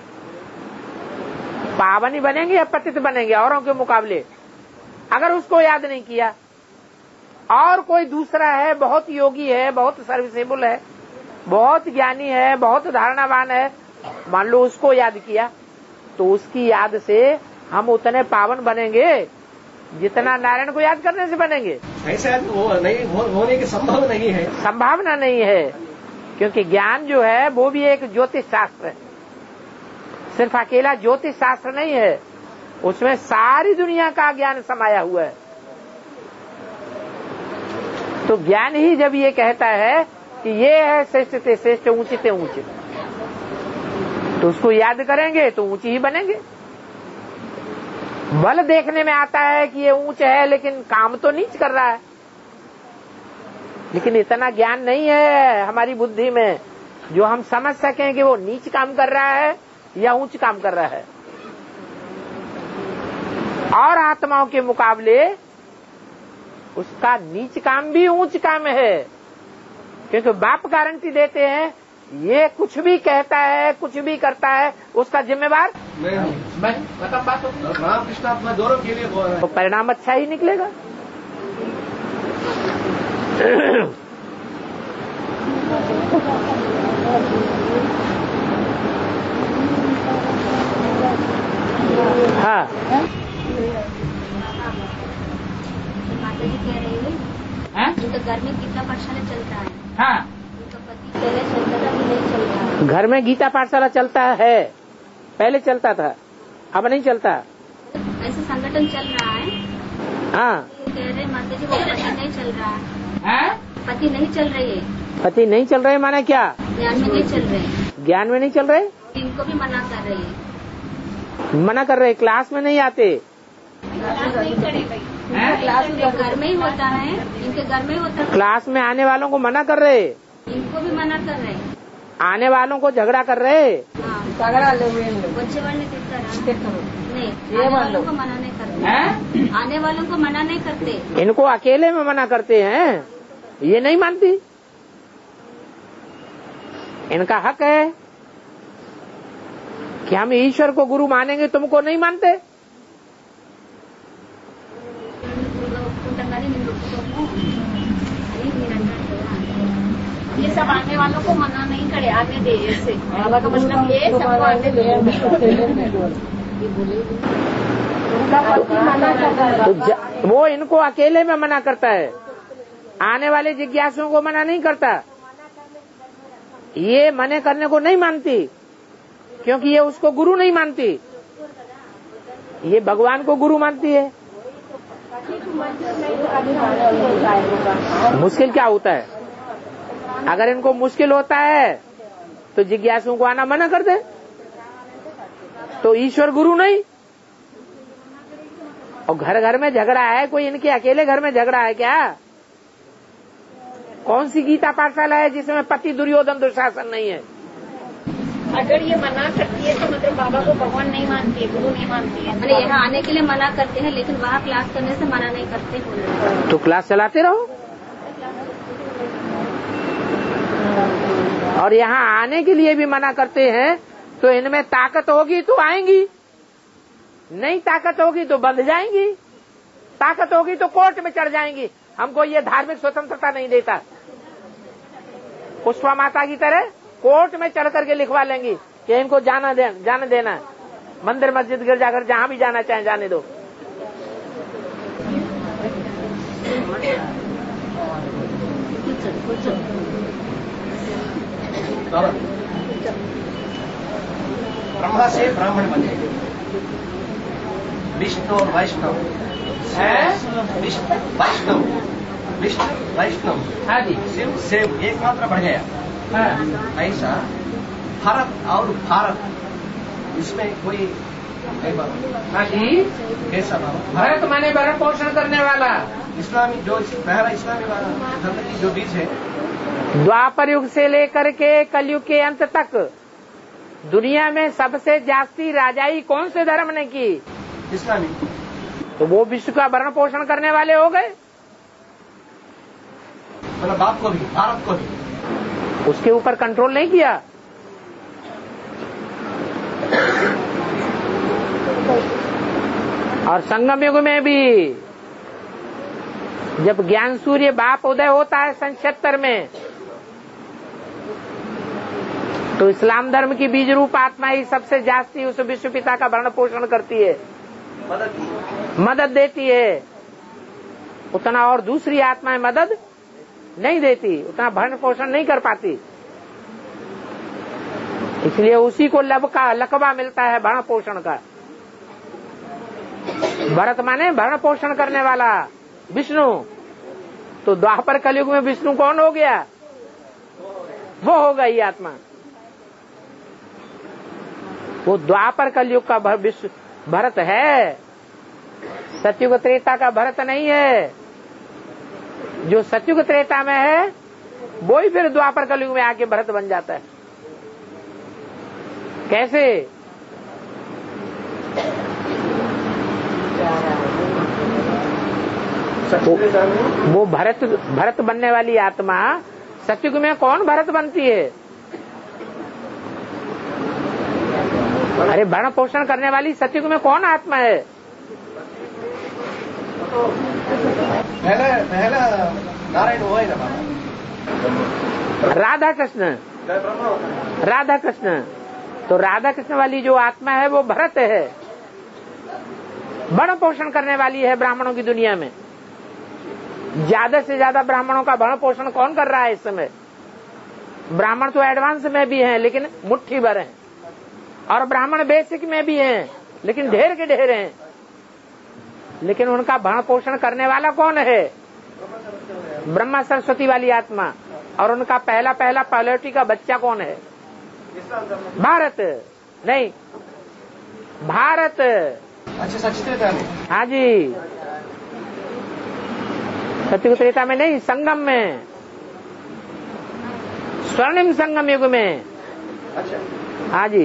पावन ही बनेंगे या पतित बनेंगे औरों के मुकाबले? अगर उसको याद नहीं किया और कोई दूसरा है, बहुत योगी है, बहुत सर्विसेबल है, बहुत ज्ञानी है, बहुत धारणावान है, मान लो उसको याद किया, तो उसकी याद से हम उतने पावन बनेंगे जितना नारायण को याद करने से बनेंगे। ऐसा नहीं होने की संभावना नहीं है। संभावना नहीं है, क्योंकि ज्ञान जो है वो भी एक ज्योतिष शास्त्र है। सिर्फ अकेला ज्योतिष शास्त्र नहीं है, उसमें सारी दुनिया का ज्ञान समाया हुआ है। तो ज्ञान ही जब ये कहता है कि ये है श्रेष्ठ से श्रेष्ठ, ऊंचे से ऊंचे, तो उसको याद करेंगे तो ऊंची ही बनेंगे। बल देखने में आता है कि ये ऊंच है लेकिन काम तो नीच कर रहा है। लेकिन इतना ज्ञान नहीं है हमारी बुद्धि में जो हम समझ सकें कि वो नीच काम कर रहा है या ऊंच काम कर रहा है। और आत्माओं के मुकाबले उसका नीच काम भी ऊंच काम है, क्योंकि बाप गारंटी देते हैं ये कुछ भी कहता है, कुछ भी करता है, उसका जिम्मेवार मैं मतलब बात रामकृष्ण आत्मा दोनों के लिए बोल रहा है। तो परिणाम अच्छा ही निकलेगा। हाँ, माता जी कह रही है उनका घर में गीता पाठशाला चलता है। हाँ, उनका पति पहले चलता था कि नहीं चलता है? घर में गीता पाठशाला चलता है, पहले चलता था, अब नहीं चलता। ऐसा संगठन चल रहा है। हाँ, कह रहे माता जी वो पति नहीं चल रहा है, पति नहीं चल रही है। पति नहीं चल रहे माने क्या? ज्ञान में नहीं चल रहे, ज्ञान में नहीं चल रहे, इनको भी मना कर रही है। मना कर रहे, क्लास में नहीं आते। क्लास में घर में ही होता है, इनके घर में ही होता है। क्लास में आने वालों को मना कर रहे, इनको भी मना कर रहे, आने वालों को झगड़ा कर रहे। बच्चे वाले नहीं, आने वालों को मना नहीं करते, आने वालों को मना नहीं करते, इनको अकेले में मना करते हैं, ये नहीं मानती। इनका हक है कि हम ईश्वर को गुरु मानेंगे, तुमको नहीं मानते। ये सब आने वालों को मना नहीं करे, आने दे। ऐसे बाबा का मतलब ये सबको आने दे। तो वो इनको अकेले में मना करता है, आने वाले जिज्ञासुओं को मना नहीं करता। ये मने करने को नहीं मानती, क्योंकि ये उसको गुरु नहीं मानती, ये भगवान को गुरु मानती है। मुश्किल क्या होता है? अगर इनको मुश्किल होता है तो जिज्ञासुओं को आना मना कर दे, तो ईश्वर गुरु नहीं। और घर घर में झगड़ा है, कोई इनके अकेले घर में झगड़ा है क्या? कौन सी गीता पाठशाला है जिसमें पति दुर्योधन दुशासन नहीं है? अगर ये मना करती है तो मतलब बाबा को भगवान नहीं मानती है, गुरु नहीं मानती है। मतलब यहाँ आने के लिए मना करते हैं, लेकिन वहाँ क्लास करने से मना नहीं करते। तो क्लास चलाते रहो, और यहाँ आने के लिए भी मना करते हैं, तो इनमें ताकत होगी तो आएंगी, नहीं ताकत होगी तो बंध जाएंगी। ताकत होगी तो कोर्ट में चढ़ जाएंगी, हमको ये धार्मिक स्वतंत्रता नहीं देता। पुष्पा माता की तरह कोर्ट में चढ़ करके लिखवा लेंगी कि इनको जाने देना, मंदिर मस्जिद गिरजाघर जहां भी जाना चाहे जाने दो। ब्रह्मा से ब्राह्मण बने, विष्णु और वैष्णव, विष्णु वैष्णव, हाँ जी, शिव से एक मात्रा बढ़ गया। हाँ। ऐसा भारत और भारत, इसमें कोई हाँ जी, कैसा भाव? भारत माने भरण पोषण करने वाला। इस्लामी जो पहला इस्लामी धर्म की जो बीज है, द्वापर युग से लेकर के कलयुग के अंत तक दुनिया में सबसे जास्ती राजाई कौन से धर्म ने की? इस्लामी। तो वो विश्व का भरण पोषण करने वाले हो गए। मतलब बाप को भी, भारत को भी उसके ऊपर कंट्रोल नहीं किया। और संगम युग में भी जब ज्ञान सूर्य बाप उदय होता है 77 में, तो इस्लाम धर्म की बीज रूप आत्मा ही सबसे जास्ती उस विश्व पिता का भरण पोषण करती है, मदद देती है। उतना और दूसरी आत्माएं मदद नहीं देती, उतना भरण पोषण नहीं कर पाती। इसलिए उसी को लकबा मिलता है भरण पोषण का। भरत माने भरण पोषण करने वाला विष्णु। तो द्वापर कलयुग में विष्णु कौन हो गया? वो हो गई आत्मा। वो द्वापर कलयुग का भरत है, सतयुग त्रेता का भरत नहीं है। जो सतयुग त्रेता में है वो ही फिर द्वापर कलयुग में आके भरत बन जाता है। कैसे? वो भरत बनने वाली आत्मा सतयुग में कौन भरत बनती है? अरे भरण पोषण करने वाली सतयुग में कौन आत्मा है? पहला नारायण हुआ ही ना, राधा कृष्ण। राधा कृष्ण, तो राधा कृष्ण वाली जो आत्मा है वो भरत है, भरण पोषण करने वाली है ब्राह्मणों की दुनिया में। ज्यादा से ज्यादा ब्राह्मणों का भरण पोषण कौन कर रहा है इस समय? ब्राह्मण तो एडवांस में भी हैं लेकिन मुट्ठी भर हैं, और ब्राह्मण बेसिक में भी हैं लेकिन ढेर के ढेर हैं। लेकिन उनका भरण पोषण करने वाला कौन है? ब्रह्मा सरस्वती वाली आत्मा। और उनका पहला पायलटी का बच्चा कौन है? भारत। नहीं, भारत। अच्छा, सच त्रेता में? हाँ जी, सतयुग त्रेता में नहीं, संगम में, स्वर्णिम संगम युग में। अच्छा। हाँ जी,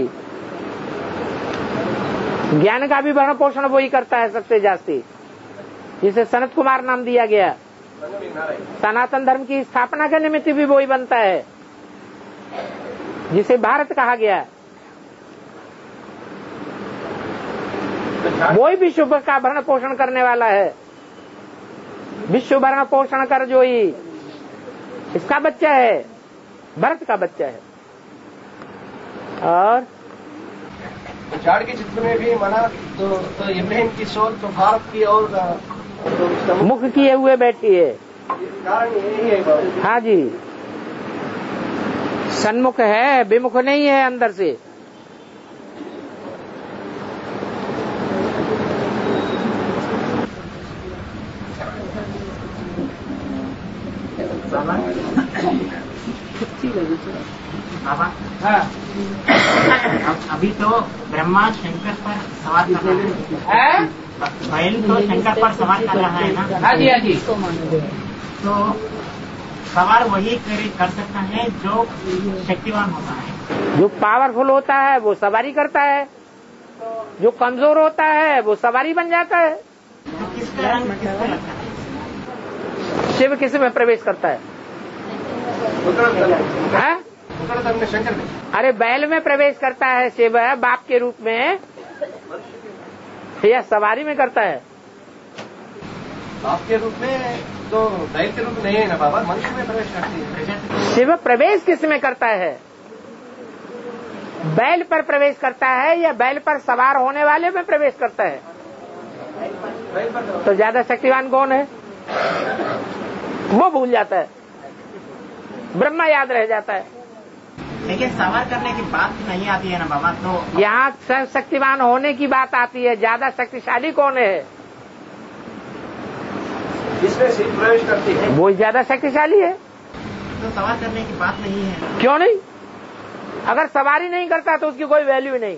ज्ञान का भी भरण पोषण वही करता है सबसे जास्ती, जिसे सनत कुमार नाम दिया गया। सनातन धर्म की स्थापना के निमित्त भी वही बनता है, जिसे भारत कहा गया। वही विश्व का भरण पोषण करने वाला है। विश्व भरण पोषण कर जो ही इसका बच्चा है, भरत का बच्चा है। और झाड़ के चित्र में भी मना तो इब्राहिम की सोच तो भारत की और मुख किए हुए बैठी है। कारण यही है। हाँ जी, सन्मुख है, विमुख नहीं है अंदर से। बाबा, हाँ। अभी तो ब्रह्मा शंकर पर सवार कर रहा है, बैल तो शंकर पर सवार कर रहा है ना? हाँ जी, हाँ जी। तो सवार वही कर सकता है जो शक्तिवान होता है। जो पावरफुल होता है वो सवारी करता है, जो कमजोर होता है वो सवारी बन जाता है। तो किसका रंग किसको लगता है? शिव किस में प्रवेश करता है? शंकर में। अरे बैल में प्रवेश करता है शिव बाप के रूप में, या सवारी में करता है? आपके रूप में तो बैल के रूप में नहीं है ना बाबा, मनुष्य में प्रवेश करती है। शिव प्रवेश किस में करता है? बैल पर प्रवेश करता है या बैल पर सवार होने वाले में प्रवेश करता है? तो ज्यादा शक्तिवान कौन है? वो भूल जाता है, ब्रह्मा याद रह जाता है। लेकिन सवार करने की बात नहीं आती है ना बाबा, तो यहाँ शक्तिवान होने की बात आती है। ज्यादा शक्तिशाली कौन है? जिसमें शिव प्रवेश करती है वो ज्यादा शक्तिशाली है। तो सवार करने की बात नहीं है। क्यों नहीं? अगर सवारी नहीं करता तो उसकी कोई वैल्यू नहीं।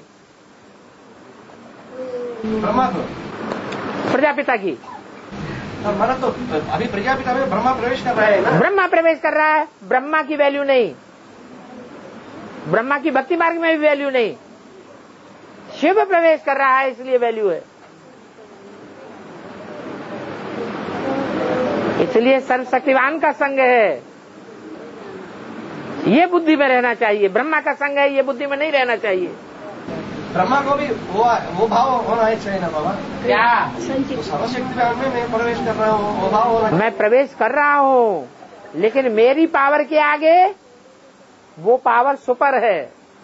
ब्रह्मा को प्रजापिता की हमारा तो अभी प्रजापिता में ब्रह्मा प्रवेश कर रहा है ना। ब्रह्मा प्रवेश कर रहा है, ब्रह्मा की वैल्यू नहीं। ब्रह्मा की भक्ति मार्ग में भी वैल्यू नहीं। शिव प्रवेश कर रहा है इसलिए वैल्यू है। इसलिए सर्वशक्तिवान का संग है, ये बुद्धि में रहना चाहिए। ब्रह्मा का संग है, ये बुद्धि में नहीं रहना चाहिए। ब्रह्मा को भी वो भाव होना चाहिए ना बाबा। क्या? तो सर्वशक्तिवान में मैं प्रवेश कर रहा हूँ, वो भाव होना। मैं प्रवेश कर रहा हूँ, लेकिन मेरी पावर के आगे वो पावर सुपर है।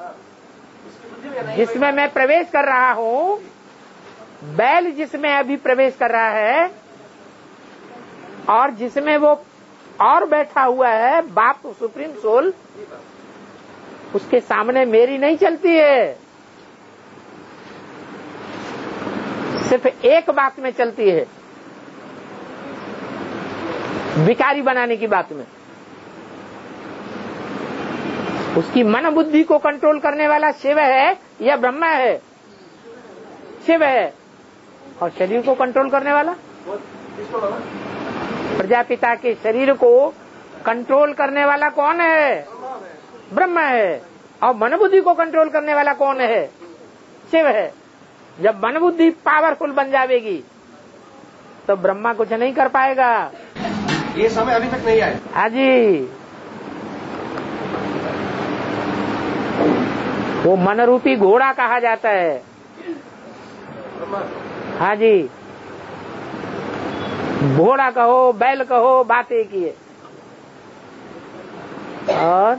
जिसमें मैं प्रवेश कर रहा हूँ, बैल जिसमें अभी प्रवेश कर रहा है और जिसमें वो और बैठा हुआ है, बाप सुप्रीम सोल, उसके सामने मेरी नहीं चलती है। सिर्फ एक बात में चलती है, भिखारी बनाने की बात में। उसकी मन बुद्धि को कंट्रोल करने वाला शिव है या ब्रह्मा है? शिव है। और शरीर को कंट्रोल करने वाला? प्रजापिता के शरीर को कंट्रोल करने वाला कौन है? ब्रह्मा है। और मन बुद्धि को कंट्रोल करने वाला कौन है? शिव है। जब मन बुद्धि पावरफुल बन जाएगी तो ब्रह्मा कुछ नहीं कर पाएगा। ये समय अभी तक नहीं आया। हाँ जी, वो मन रूपी घोड़ा कहा जाता है। हाँ जी, घोड़ा कहो, बैल कहो, बात एक ही है। और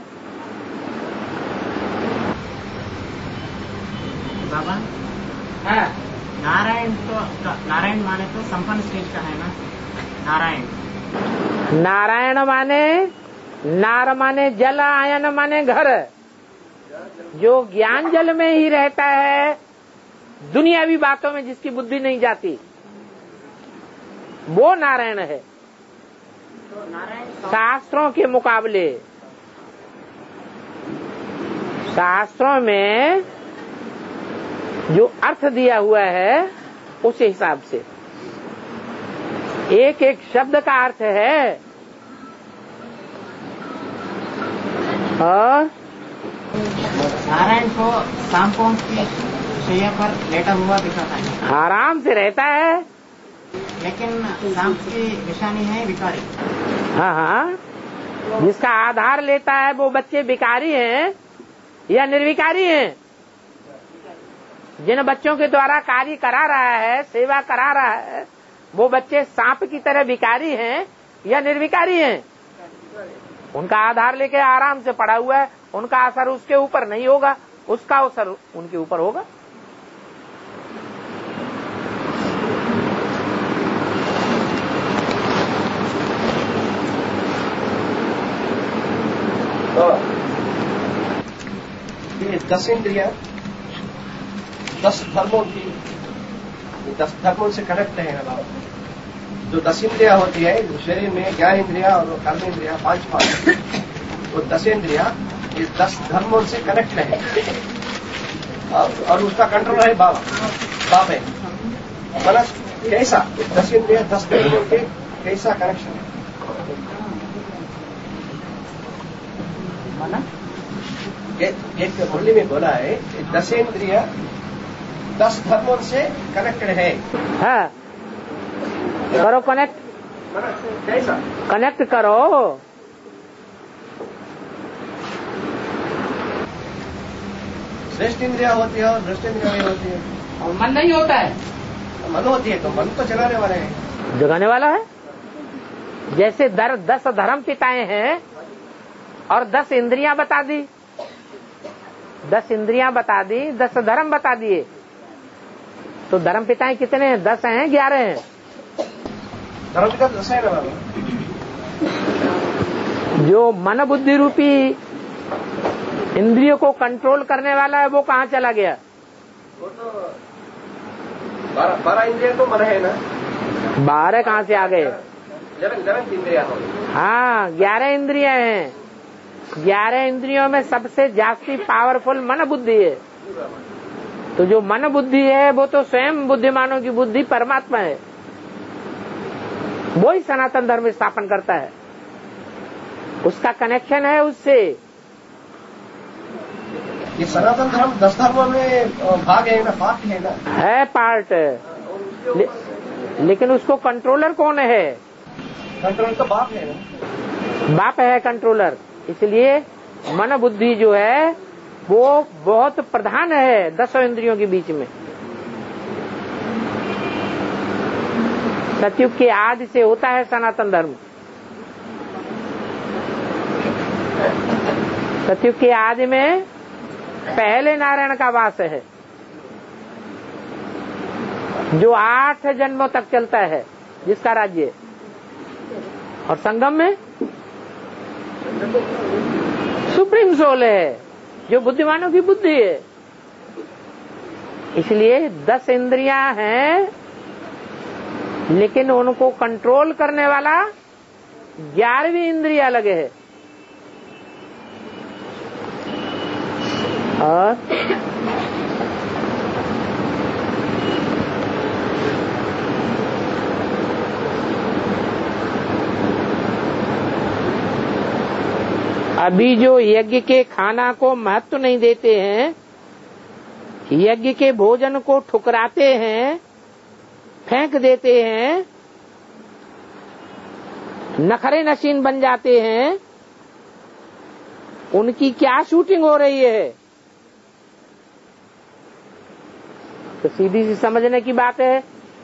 बाबा, हाँ, नारायण माने तो संपन्न स्टेज का है ना। नारायण माने, नार माने जल, आयन माने घर। जो ज्ञान जल में ही रहता है, दुनियावी बातों में जिसकी बुद्धि नहीं जाती, वो नारायण है। शास्त्रों के मुकाबले, शास्त्रों में जो अर्थ दिया हुआ है उस हिसाब से एक एक शब्द का अर्थ है। और नारायण को सांपों की शैया पर लेटा हुआ दिखाता है, आराम से रहता है। लेकिन सांप की निशानी है भिखारी। हाँ हाँ, जिसका आधार लेता है वो बच्चे भिखारी हैं या निर्विकारी हैं? जिन बच्चों के द्वारा कार्य करा रहा है, सेवा करा रहा है, वो बच्चे सांप की तरह भिखारी हैं या निर्विकारी हैं? उनका आधार लेके आराम से पड़ा हुआ है, उनका असर उसके ऊपर नहीं होगा, उसका असर उनके ऊपर होगा। ये 10 इंद्रिया 10 धर्मों की, 10 धर्मों से कनेक्ट है ना। जो 10 इंद्रिया होती है शरीर में, ज्ञान इंद्रिया और कर्म इंद्रिया, 5 वो 10 इंद्रिया ये 10 धर्मों से कनेक्ट है। और उसका कंट्रोल है बाप है। मतलब कैसा 10 इंद्रिया 10 धर्मों के कैसा कनेक्शन है? एक मुरली में बोला है 10 इंद्रिया 10 धर्मों से कनेक्टेड है। हाँ, करो कनेक्ट, कैसा कनेक्ट करो। श्रेष्ठ इंद्रिया होती है और भ्रष्ट इंद्रिया नहीं होती है। और मन नहीं होता है। मन होती है तो मन तो जगाने वाले हैं। जगाने वाला है। जैसे 10 धर्म पिताएं हैं और 10 इंद्रियां बता दी, 10 इंद्रियां बता दी, 10 धर्म बता दिए, तो धर्म पिताएं कितने हैं? 10 हैं, 11 हैं? धर्म पिता 10 है ना। जो मन बुद्धि रूपी इंद्रियों को कंट्रोल करने वाला है वो कहाँ चला गया? वो तो 12 इंद्रिया तो मन है ना। 12 कहाँ से आ गए? 11 इंद्रिया हो। हाँ, 11 इंद्रियां हैं। 11 इंद्रियों में सबसे जास्ती पावरफुल मन बुद्धि है। तो जो मन बुद्धि है वो तो स्वयं बुद्धिमानों की बुद्धि परमात्मा है, वो ही सनातन धर्म स्थापन करता है, उसका कनेक्शन है उससे। ये सनातन धर्म 10 धर्मों में भाग है ना, पार्ट है ना? है पार्ट, लेकिन उसको कंट्रोलर कौन है? कंट्रोलर तो बाप है ना। बाप है कंट्रोलर, इसलिए मन बुद्धि जो है वो बहुत प्रधान है 10 इंद्रियों के बीच में। सतयुग के आदि से होता है सनातन धर्म। सतयुग के आदि में पहले नारायण का वास है जो 8 जन्मों तक चलता है, जिसका राज्य, और संगम में सुप्रीम सोल है जो बुद्धिमानों की बुद्धि है। इसलिए 10 इंद्रियां हैं, लेकिन उनको कंट्रोल करने वाला 11वीं इंद्रिया लगे है। और अभी जो यज्ञ के खाना को महत्व नहीं देते हैं, यज्ञ के भोजन को ठुकराते हैं, फेंक देते हैं, नखरे नशीन बन जाते हैं, उनकी क्या शूटिंग हो रही है? तो सीधी सी समझने की बात है,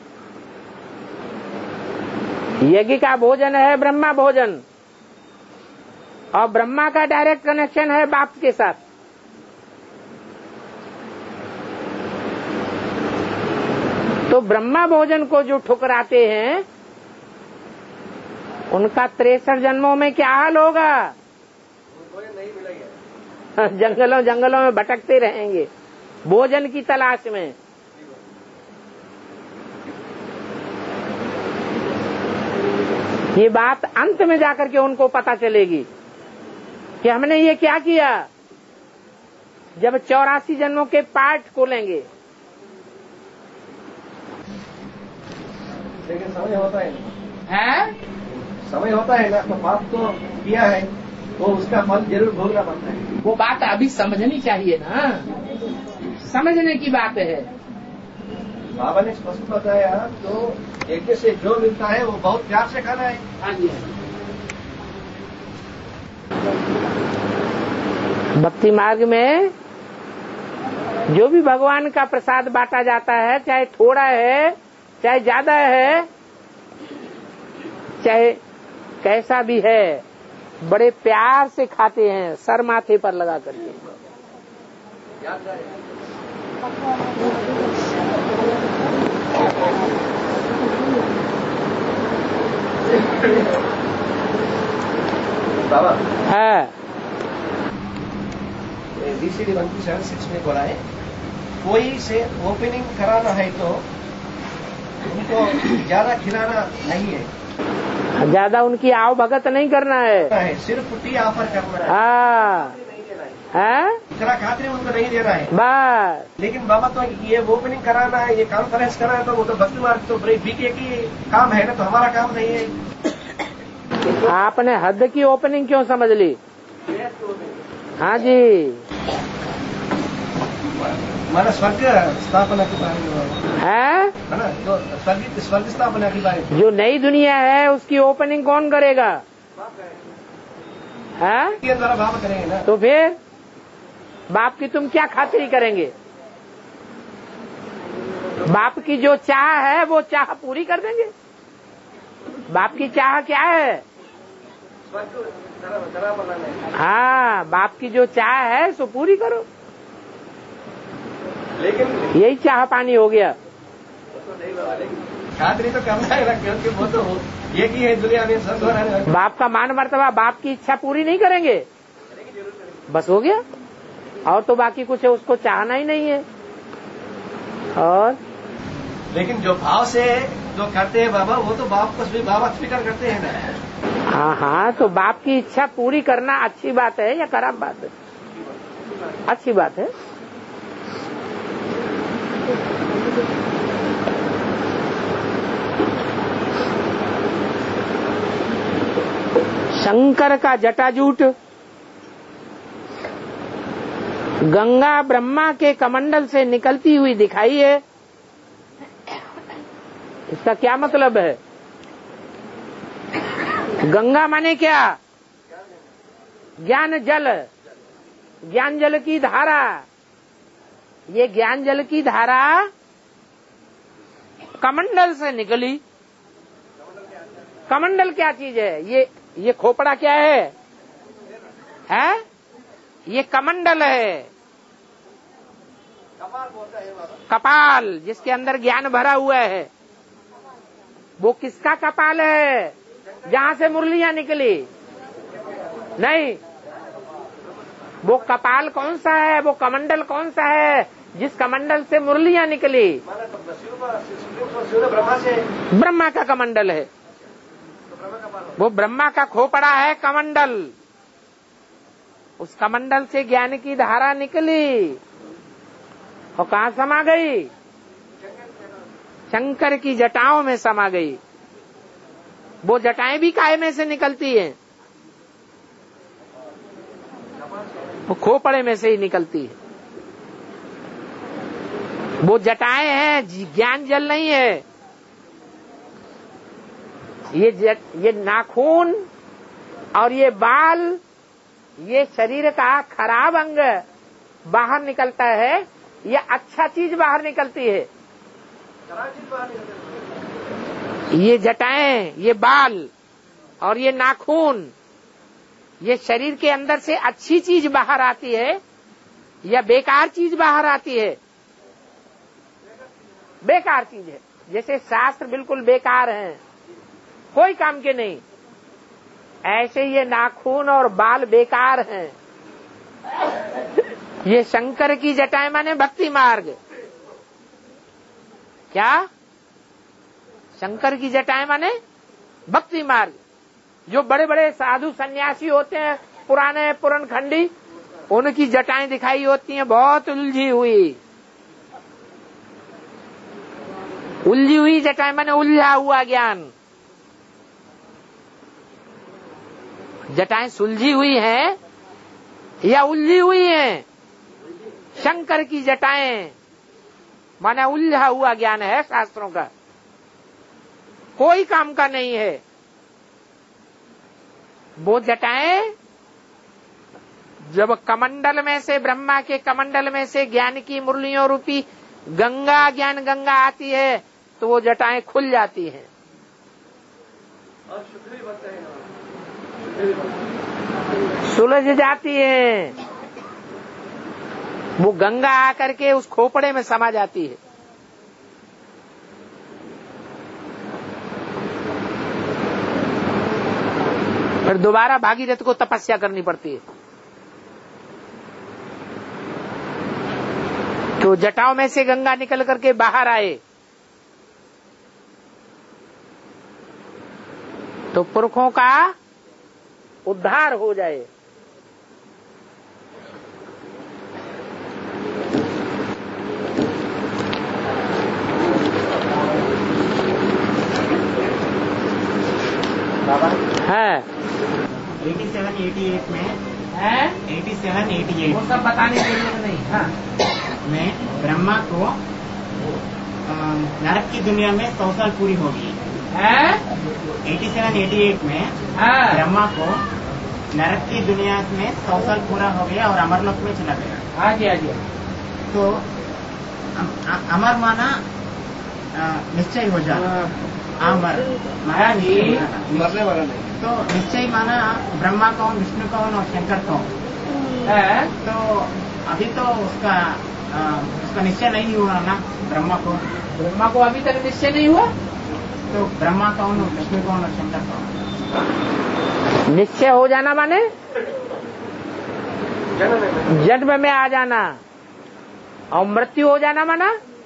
यज्ञ का भोजन है ब्रह्मा भोजन, और ब्रह्मा का डायरेक्ट कनेक्शन है बाप के साथ। तो ब्रह्मा भोजन को जो ठुकराते हैं उनका 63 जन्मों में क्या हाल होगा? नहीं मिलेगा, जंगलों में भटकते रहेंगे भोजन की तलाश में। ये बात अंत में जाकर के उनको पता चलेगी कि हमने ये क्या किया। जब 84 जन्मों के पार्ट खोलेंगे। लेकिन समय होता है हैं? समय होता है ना, तो पाप तो किया है तो उसका फल जरूर भोगना पड़ता है। वो बात अभी समझनी चाहिए ना, समझने की बात है। बाबा ने स्पष्ट बताया, तो यज्ञ से जो मिलता है वो बहुत प्यार से खाना है। हाँ जी। भक्ति मार्ग में जो भी भगवान का प्रसाद बांटा जाता है, चाहे थोड़ा है चाहे ज्यादा है, चाहे कैसा भी है, बड़े प्यार से खाते हैं, सर माथे पर लगा करके। बाबा है BCD 1376 में बोला है, कोई से ओपनिंग कराना है तो उनको ज्यादा खिलाना नहीं है, ज्यादा उनकी आओ भगत नहीं करना है, सिर्फ टी ऑफर करना है। हाँ है, इतना खातिर उनको नहीं देना है बस। लेकिन बाबा तो ये ओपनिंग कराना है, ये कॉन्फ्रेंस कराना है, तो वो तो भक्ति मार्ग तो बीके की काम है ना, तो हमारा काम नहीं है। आपने हद की ओपनिंग क्यों समझ ली? हाँ जी, हमारा स्वर्ग स्थापना के बारे में है ना, तो स्वर्ग स्थापना के बारे में जो नई दुनिया है उसकी ओपनिंग कौन करेगा? है ये द्वारा बाबा करेंगे ना। तो फिर बाप की तुम क्या खातिरी करेंगे? बाप की जो चाह है वो चाह पूरी कर देंगे। बाप की चाह क्या है? हाँ, बाप की जो चाह है सो पूरी करो। लेकिन यही चाह पानी हो गया। खातरी तो करना है ना, क्योंकि वो तो एक ही है दुनिया में संत बनाने। बाप का मान मर्तबा, बाप की इच्छा पूरी नहीं करेंगे बस हो गया, और तो बाकी कुछ है उसको चाहना ही नहीं है। और लेकिन जो भाव से जो करते हैं बाबा, वो तो बाप को बाबा स्वीकार करते हैं ना। हाँ हाँ, तो बाप की इच्छा पूरी करना अच्छी बात है या खराब बात है? अच्छी बात है। शंकर का जटाजूट गंगा ब्रह्मा के कमंडल से निकलती हुई दिखाई है। इसका क्या मतलब है? गंगा माने क्या? ज्ञान जल, ज्ञान जल की धारा। ये ज्ञान जल की धारा कमंडल से निकली। कमंडल क्या चीज है? ये खोपड़ा क्या है? ये कमंडल है, कपाल, जिसके अंदर ज्ञान भरा हुआ है। वो किसका कपाल है? जहाँ से मुरलियां निकली? नहीं, वो कपाल कौन सा है? वो कमंडल कौन सा है जिस कमंडल से मुरलियां निकली? ब्रह्मा का कमंडल है। वो ब्रह्मा का खोपड़ा है कमंडल। उस कमंडल से ज्ञान की धारा निकली और कहाँ समा गई? शंकर की जटाओं में समा गई। वो जटाएं भी काय में से निकलती हैं? वो खोपड़े में से ही निकलती है। वो जटाएं हैं, ज्ञान जल नहीं है। ये नाखून और ये बाल, ये शरीर का खराब अंग बाहर निकलता है या अच्छा चीज बाहर निकलती है? ये जटाएं, ये बाल और ये नाखून, ये शरीर के अंदर से अच्छी चीज बाहर आती है या बेकार चीज बाहर आती है? बेकार चीज है। जैसे शास्त्र बिल्कुल बेकार हैं, कोई काम के नहीं, ऐसे ये नाखून और बाल बेकार हैं। ये शंकर की जटाएं माने भक्ति मार्ग। क्या? शंकर की जटाएं माने भक्ति मार्ग। जो बड़े बड़े साधु सन्यासी होते हैं, पुराने पुराणखंडी, उनकी जटाएं दिखाई होती हैं बहुत उलझी हुई। उलझी हुई जटाएं माने उलझा हुआ ज्ञान। जटाएं सुलझी हुई हैं या उलझी हुई हैं? शंकर की जटाएं माने उलझा हुआ ज्ञान है शास्त्रों का, कोई काम का नहीं है। वो जटाएं जब कमंडल में से, ब्रह्मा के कमंडल में से ज्ञान की मुरलियों रूपी गंगा, ज्ञान गंगा आती है तो वो जटाएं खुल जाती हैं। सुलझ जाती हैं। वो गंगा आकर के उस खोपड़े में समा जाती है। फिर दोबारा भागीरथ को तपस्या करनी पड़ती है। तो जटाओं में से गंगा निकल करके बाहर आए तो पुरखों का उद्धार हो जाए। है 87-88 में है 87-88 वो सब बताने की जरूरत नहीं। हाँ, में ब्रह्मा को नरक की दुनिया में 100 साल पूरी होगी। 87-88 में ब्रह्मा को नरक की दुनिया में 100 साल पूरा हो गया और अमरलोक में चला गया। हाँ जी, हाँ जी। तो अमर माना निश्चय हो जाए, मर महाराज जी मरने वाला नहीं। तो निश्चय माना ब्रह्मा कौन, विष्णु कौन और शंकर कौन है? तो अभी तो उसका निश्चय नहीं हुआ ना। ब्रह्मा को अभी तक निश्चय नहीं हुआ। तो ब्रह्मा कौन और विष्णु कौन और शंकर कौन? निश्चय हो जाना माने जन्म में आ जाना, और मृत्यु हो जाना माना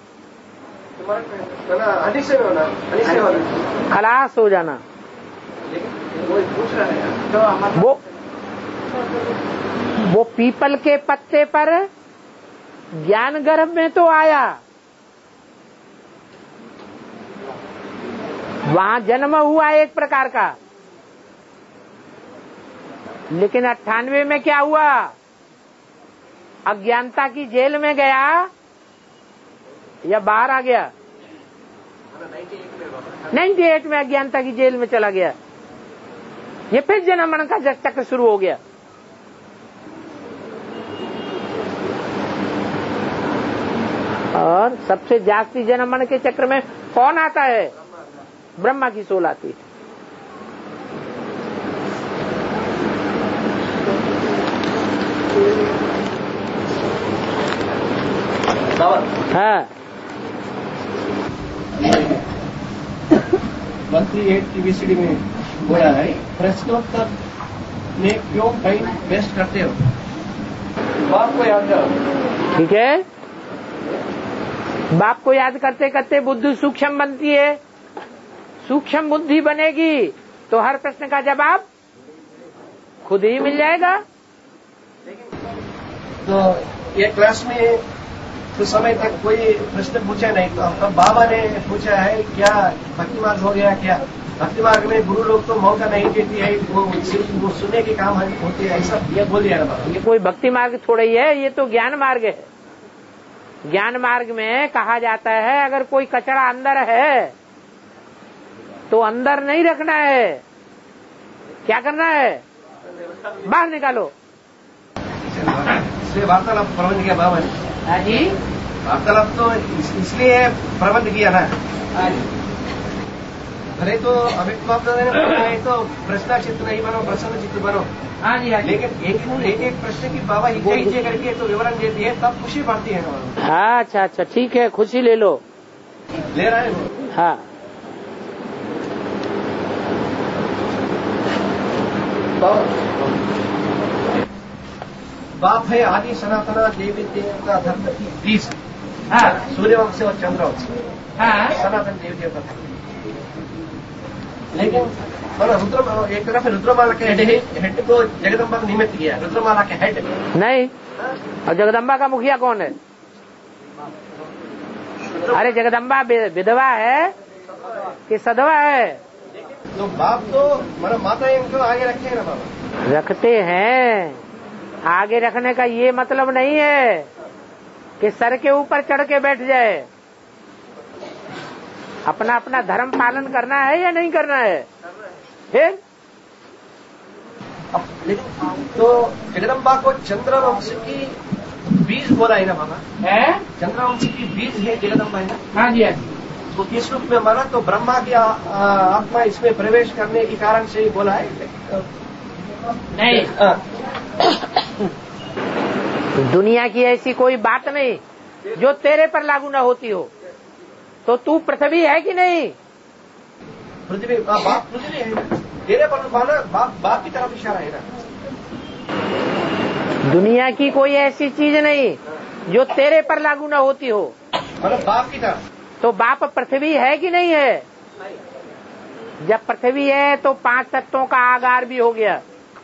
अनिश्चय होना, अनिश्चय होना, खलास हो जाना। लेकिन वो पूछ रहा है तो वो पीपल के पत्ते पर ज्ञान गर्भ में तो आया, वहां जन्म हुआ एक प्रकार का, लेकिन 98 में क्या हुआ? अज्ञानता की जेल में गया या बाहर आ गया? 98 में अज्ञानता की जेल में चला गया। ये फिर जन्म मरण का चक्र शुरू हो गया। और सबसे जास्ती जन्म मरण के चक्र में कौन आता है? ब्रह्मा की सोल आती है। हाँ, 138 TBCD में बोला है, प्रश्नोत्तर में क्यों टाइम वेस्ट करते हो? बाप को याद करो। ठीक है। बाप को याद करते करते बुद्धि सूक्ष्म बनती है। सूक्ष्म बुद्धि बनेगी तो हर प्रश्न का जवाब खुद ही मिल जाएगा। तो ये क्लास में कुछ समय तक कोई प्रश्न पूछा नहीं, तो अब बाबा ने पूछा है क्या भक्ति मार्ग हो गया? क्या भक्ति मार्ग में गुरु लोग तो मौका नहीं देती है, वो सुनने के काम होते हैं, ऐसा ये बोल दिया ना बाबा। ये कोई भक्ति मार्ग थोड़ा ही है, ये तो ज्ञान मार्ग है। ज्ञान मार्ग में कहा जाता है अगर कोई कचरा अंदर है तो अंदर नहीं रखना है, क्या करना है? बाहर निकालो। इसलिए वार्तालाप प्रबंध किया बाबा ने। हाँ जी, वार्तालाप तो इसलिए प्रबंध किया ना। अरे तो अभिप्राप्त ने बोला है तो प्रश्न चित्त नहीं बनो, प्रसन्न चित्त बनो। हाँ जी, हाँ जी। लेकिन एक प्रश्न की बाबा इच्छा करके तो विवरण देती है, तब खुशी बढ़ती है ना। हाँ, अच्छा अच्छा, ठीक है, खुशी ले लो। ले रहा है वो। हाँ, बाप है आदि सनातना देवी देवता धर्म की बीज। हाँ, सूर्यवंश और चंद्रवंश। हाँ, सनातन देवी देवता धर्म। लेकिन मतलब एक तरफ रुद्रमाला के हेड को जगदम्बा को निमित्त किया, रुद्रमाला के हेड नहीं। और जगदम्बा का मुखिया कौन है? अरे जगदम्बा विधवा है कि सधवा है? तो बाप तो मतलब माता इनको आगे रखे हैं ना बाबा। रखते हैं। आगे रखने का ये मतलब नहीं है कि सर के ऊपर चढ़ के बैठ जाए। अपना अपना धर्म पालन करना है या नहीं करना है? फिर लेकिन तो जगदम्बा को चंद्रवंश की बीज बोला है ना बाबा? है? चंद्रवंश की बीज है जगदम्बा है ना? हाँ जी, हाँ जी। तो किस रूप में माना? तो ब्रह्मा की आत्मा इसमें प्रवेश करने के कारण से ही बोला है? नहीं, दुनिया की ऐसी कोई बात नहीं जो तेरे पर लागू न होती हो। तो तू पृथ्वी है कि नहीं? पृथ्वी, बाप पृथ्वी है। तेरे पर माना बाप की तरफ इशारा है ना। दुनिया की कोई ऐसी चीज नहीं जो तेरे पर लागू न होती हो। मतलब बाप की तरफ। तो बाप पृथ्वी है कि नहीं है? जब पृथ्वी है तो 5 तत्वों का आगार भी हो गया।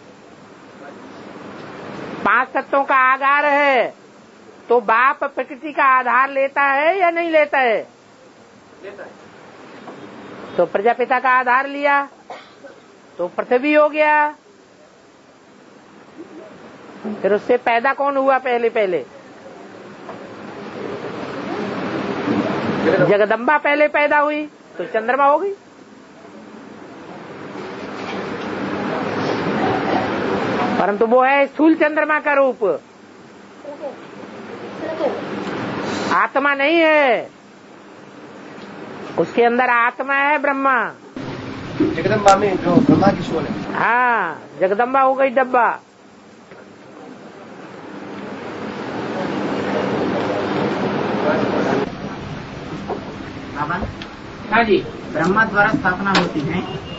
5 तत्वों का आगार है तो बाप प्रकृति का आधार लेता है या नहीं लेता है? लेता है। तो प्रजापिता का आधार लिया तो पृथ्वी हो गया। फिर उससे पैदा कौन हुआ? पहले जगदम्बा पहले पैदा हुई तो चंद्रमा हो गई। परंतु वो है स्थूल चंद्रमा का रूप, आत्मा नहीं है। उसके अंदर आत्मा है ब्रह्मा। जगदम्बा में जो ब्रह्मा की सोल है। हाँ, जगदम्बा हो गई डब्बा। बाबा, हाँ जी, ब्रह्मा द्वारा स्थापना होती है,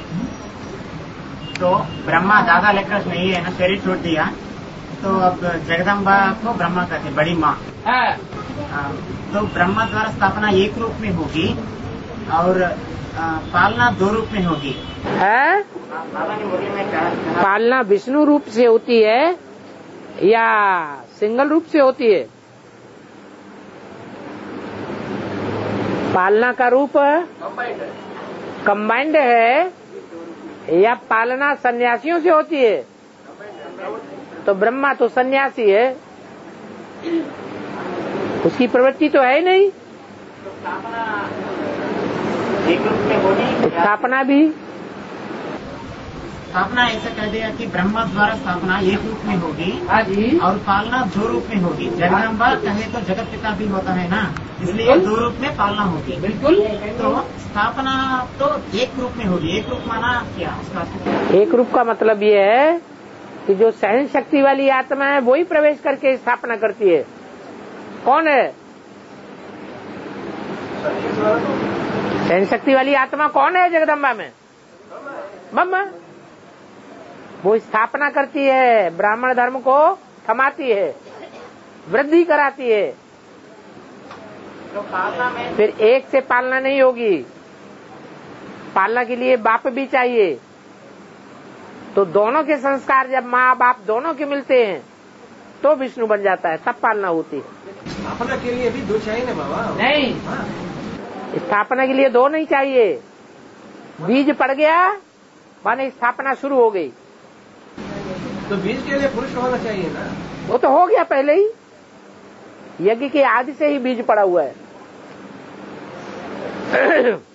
तो ब्रह्मा ज्यादा लेकर नहीं है ना, शरीर छोड़ दिया, तो अब जगदम्बा को ब्रह्मा कहते हैं, बड़ी माँ। हाँ, तो ब्रह्मा द्वारा स्थापना एक रूप में होगी और पालना दो रूप में होगी। है बाबा ने मुरली में कहा पालना विष्णु रूप से होती है या सिंगल रूप से होती है? पालना का रूप कंबाइंड है या पालना सन्यासियों से होती है? तो ब्रह्मा तो सन्यासी है, उसकी प्रवृत्ति तो है ही नहीं। एक रूप में होगी। स्थापना ऐसा कह दिया कि ब्रह्मा द्वारा स्थापना एक रूप में होगी। हाँ जी, और पालना दो रूप में होगी। जगदम्बा कहे तो जगत पिता भी होता है ना, इसलिए दो रूप में पालना होगी। बिल्कुल। तो स्थापना तो एक रूप में होगी। एक रूप माना क्या उसका? एक रूप का मतलब ये है कि जो सहन शक्ति वाली आत्मा है वही प्रवेश करके स्थापना करती है। कौन है सहन शक्ति वाली आत्मा? कौन है जगदम्बा में? ब्रह्मा। वो स्थापना करती है, ब्राह्मण धर्म को थमाती है, वृद्धि कराती है। तो पालना में फिर एक से पालना नहीं होगी, पालना के लिए बाप भी चाहिए। तो दोनों के संस्कार जब माँ बाप दोनों के मिलते हैं तो विष्णु बन जाता है, तब पालना होती है। स्थापना के लिए भी दो चाहिए ना बाबा? नहीं, स्थापना के लिए दो नहीं चाहिए। बीज पड़ गया माने स्थापना शुरू हो गई। तो बीज के लिए पुरुष होना चाहिए ना? वो तो हो गया पहले ही, यज्ञ के आदि से ही बीज पड़ा हुआ है।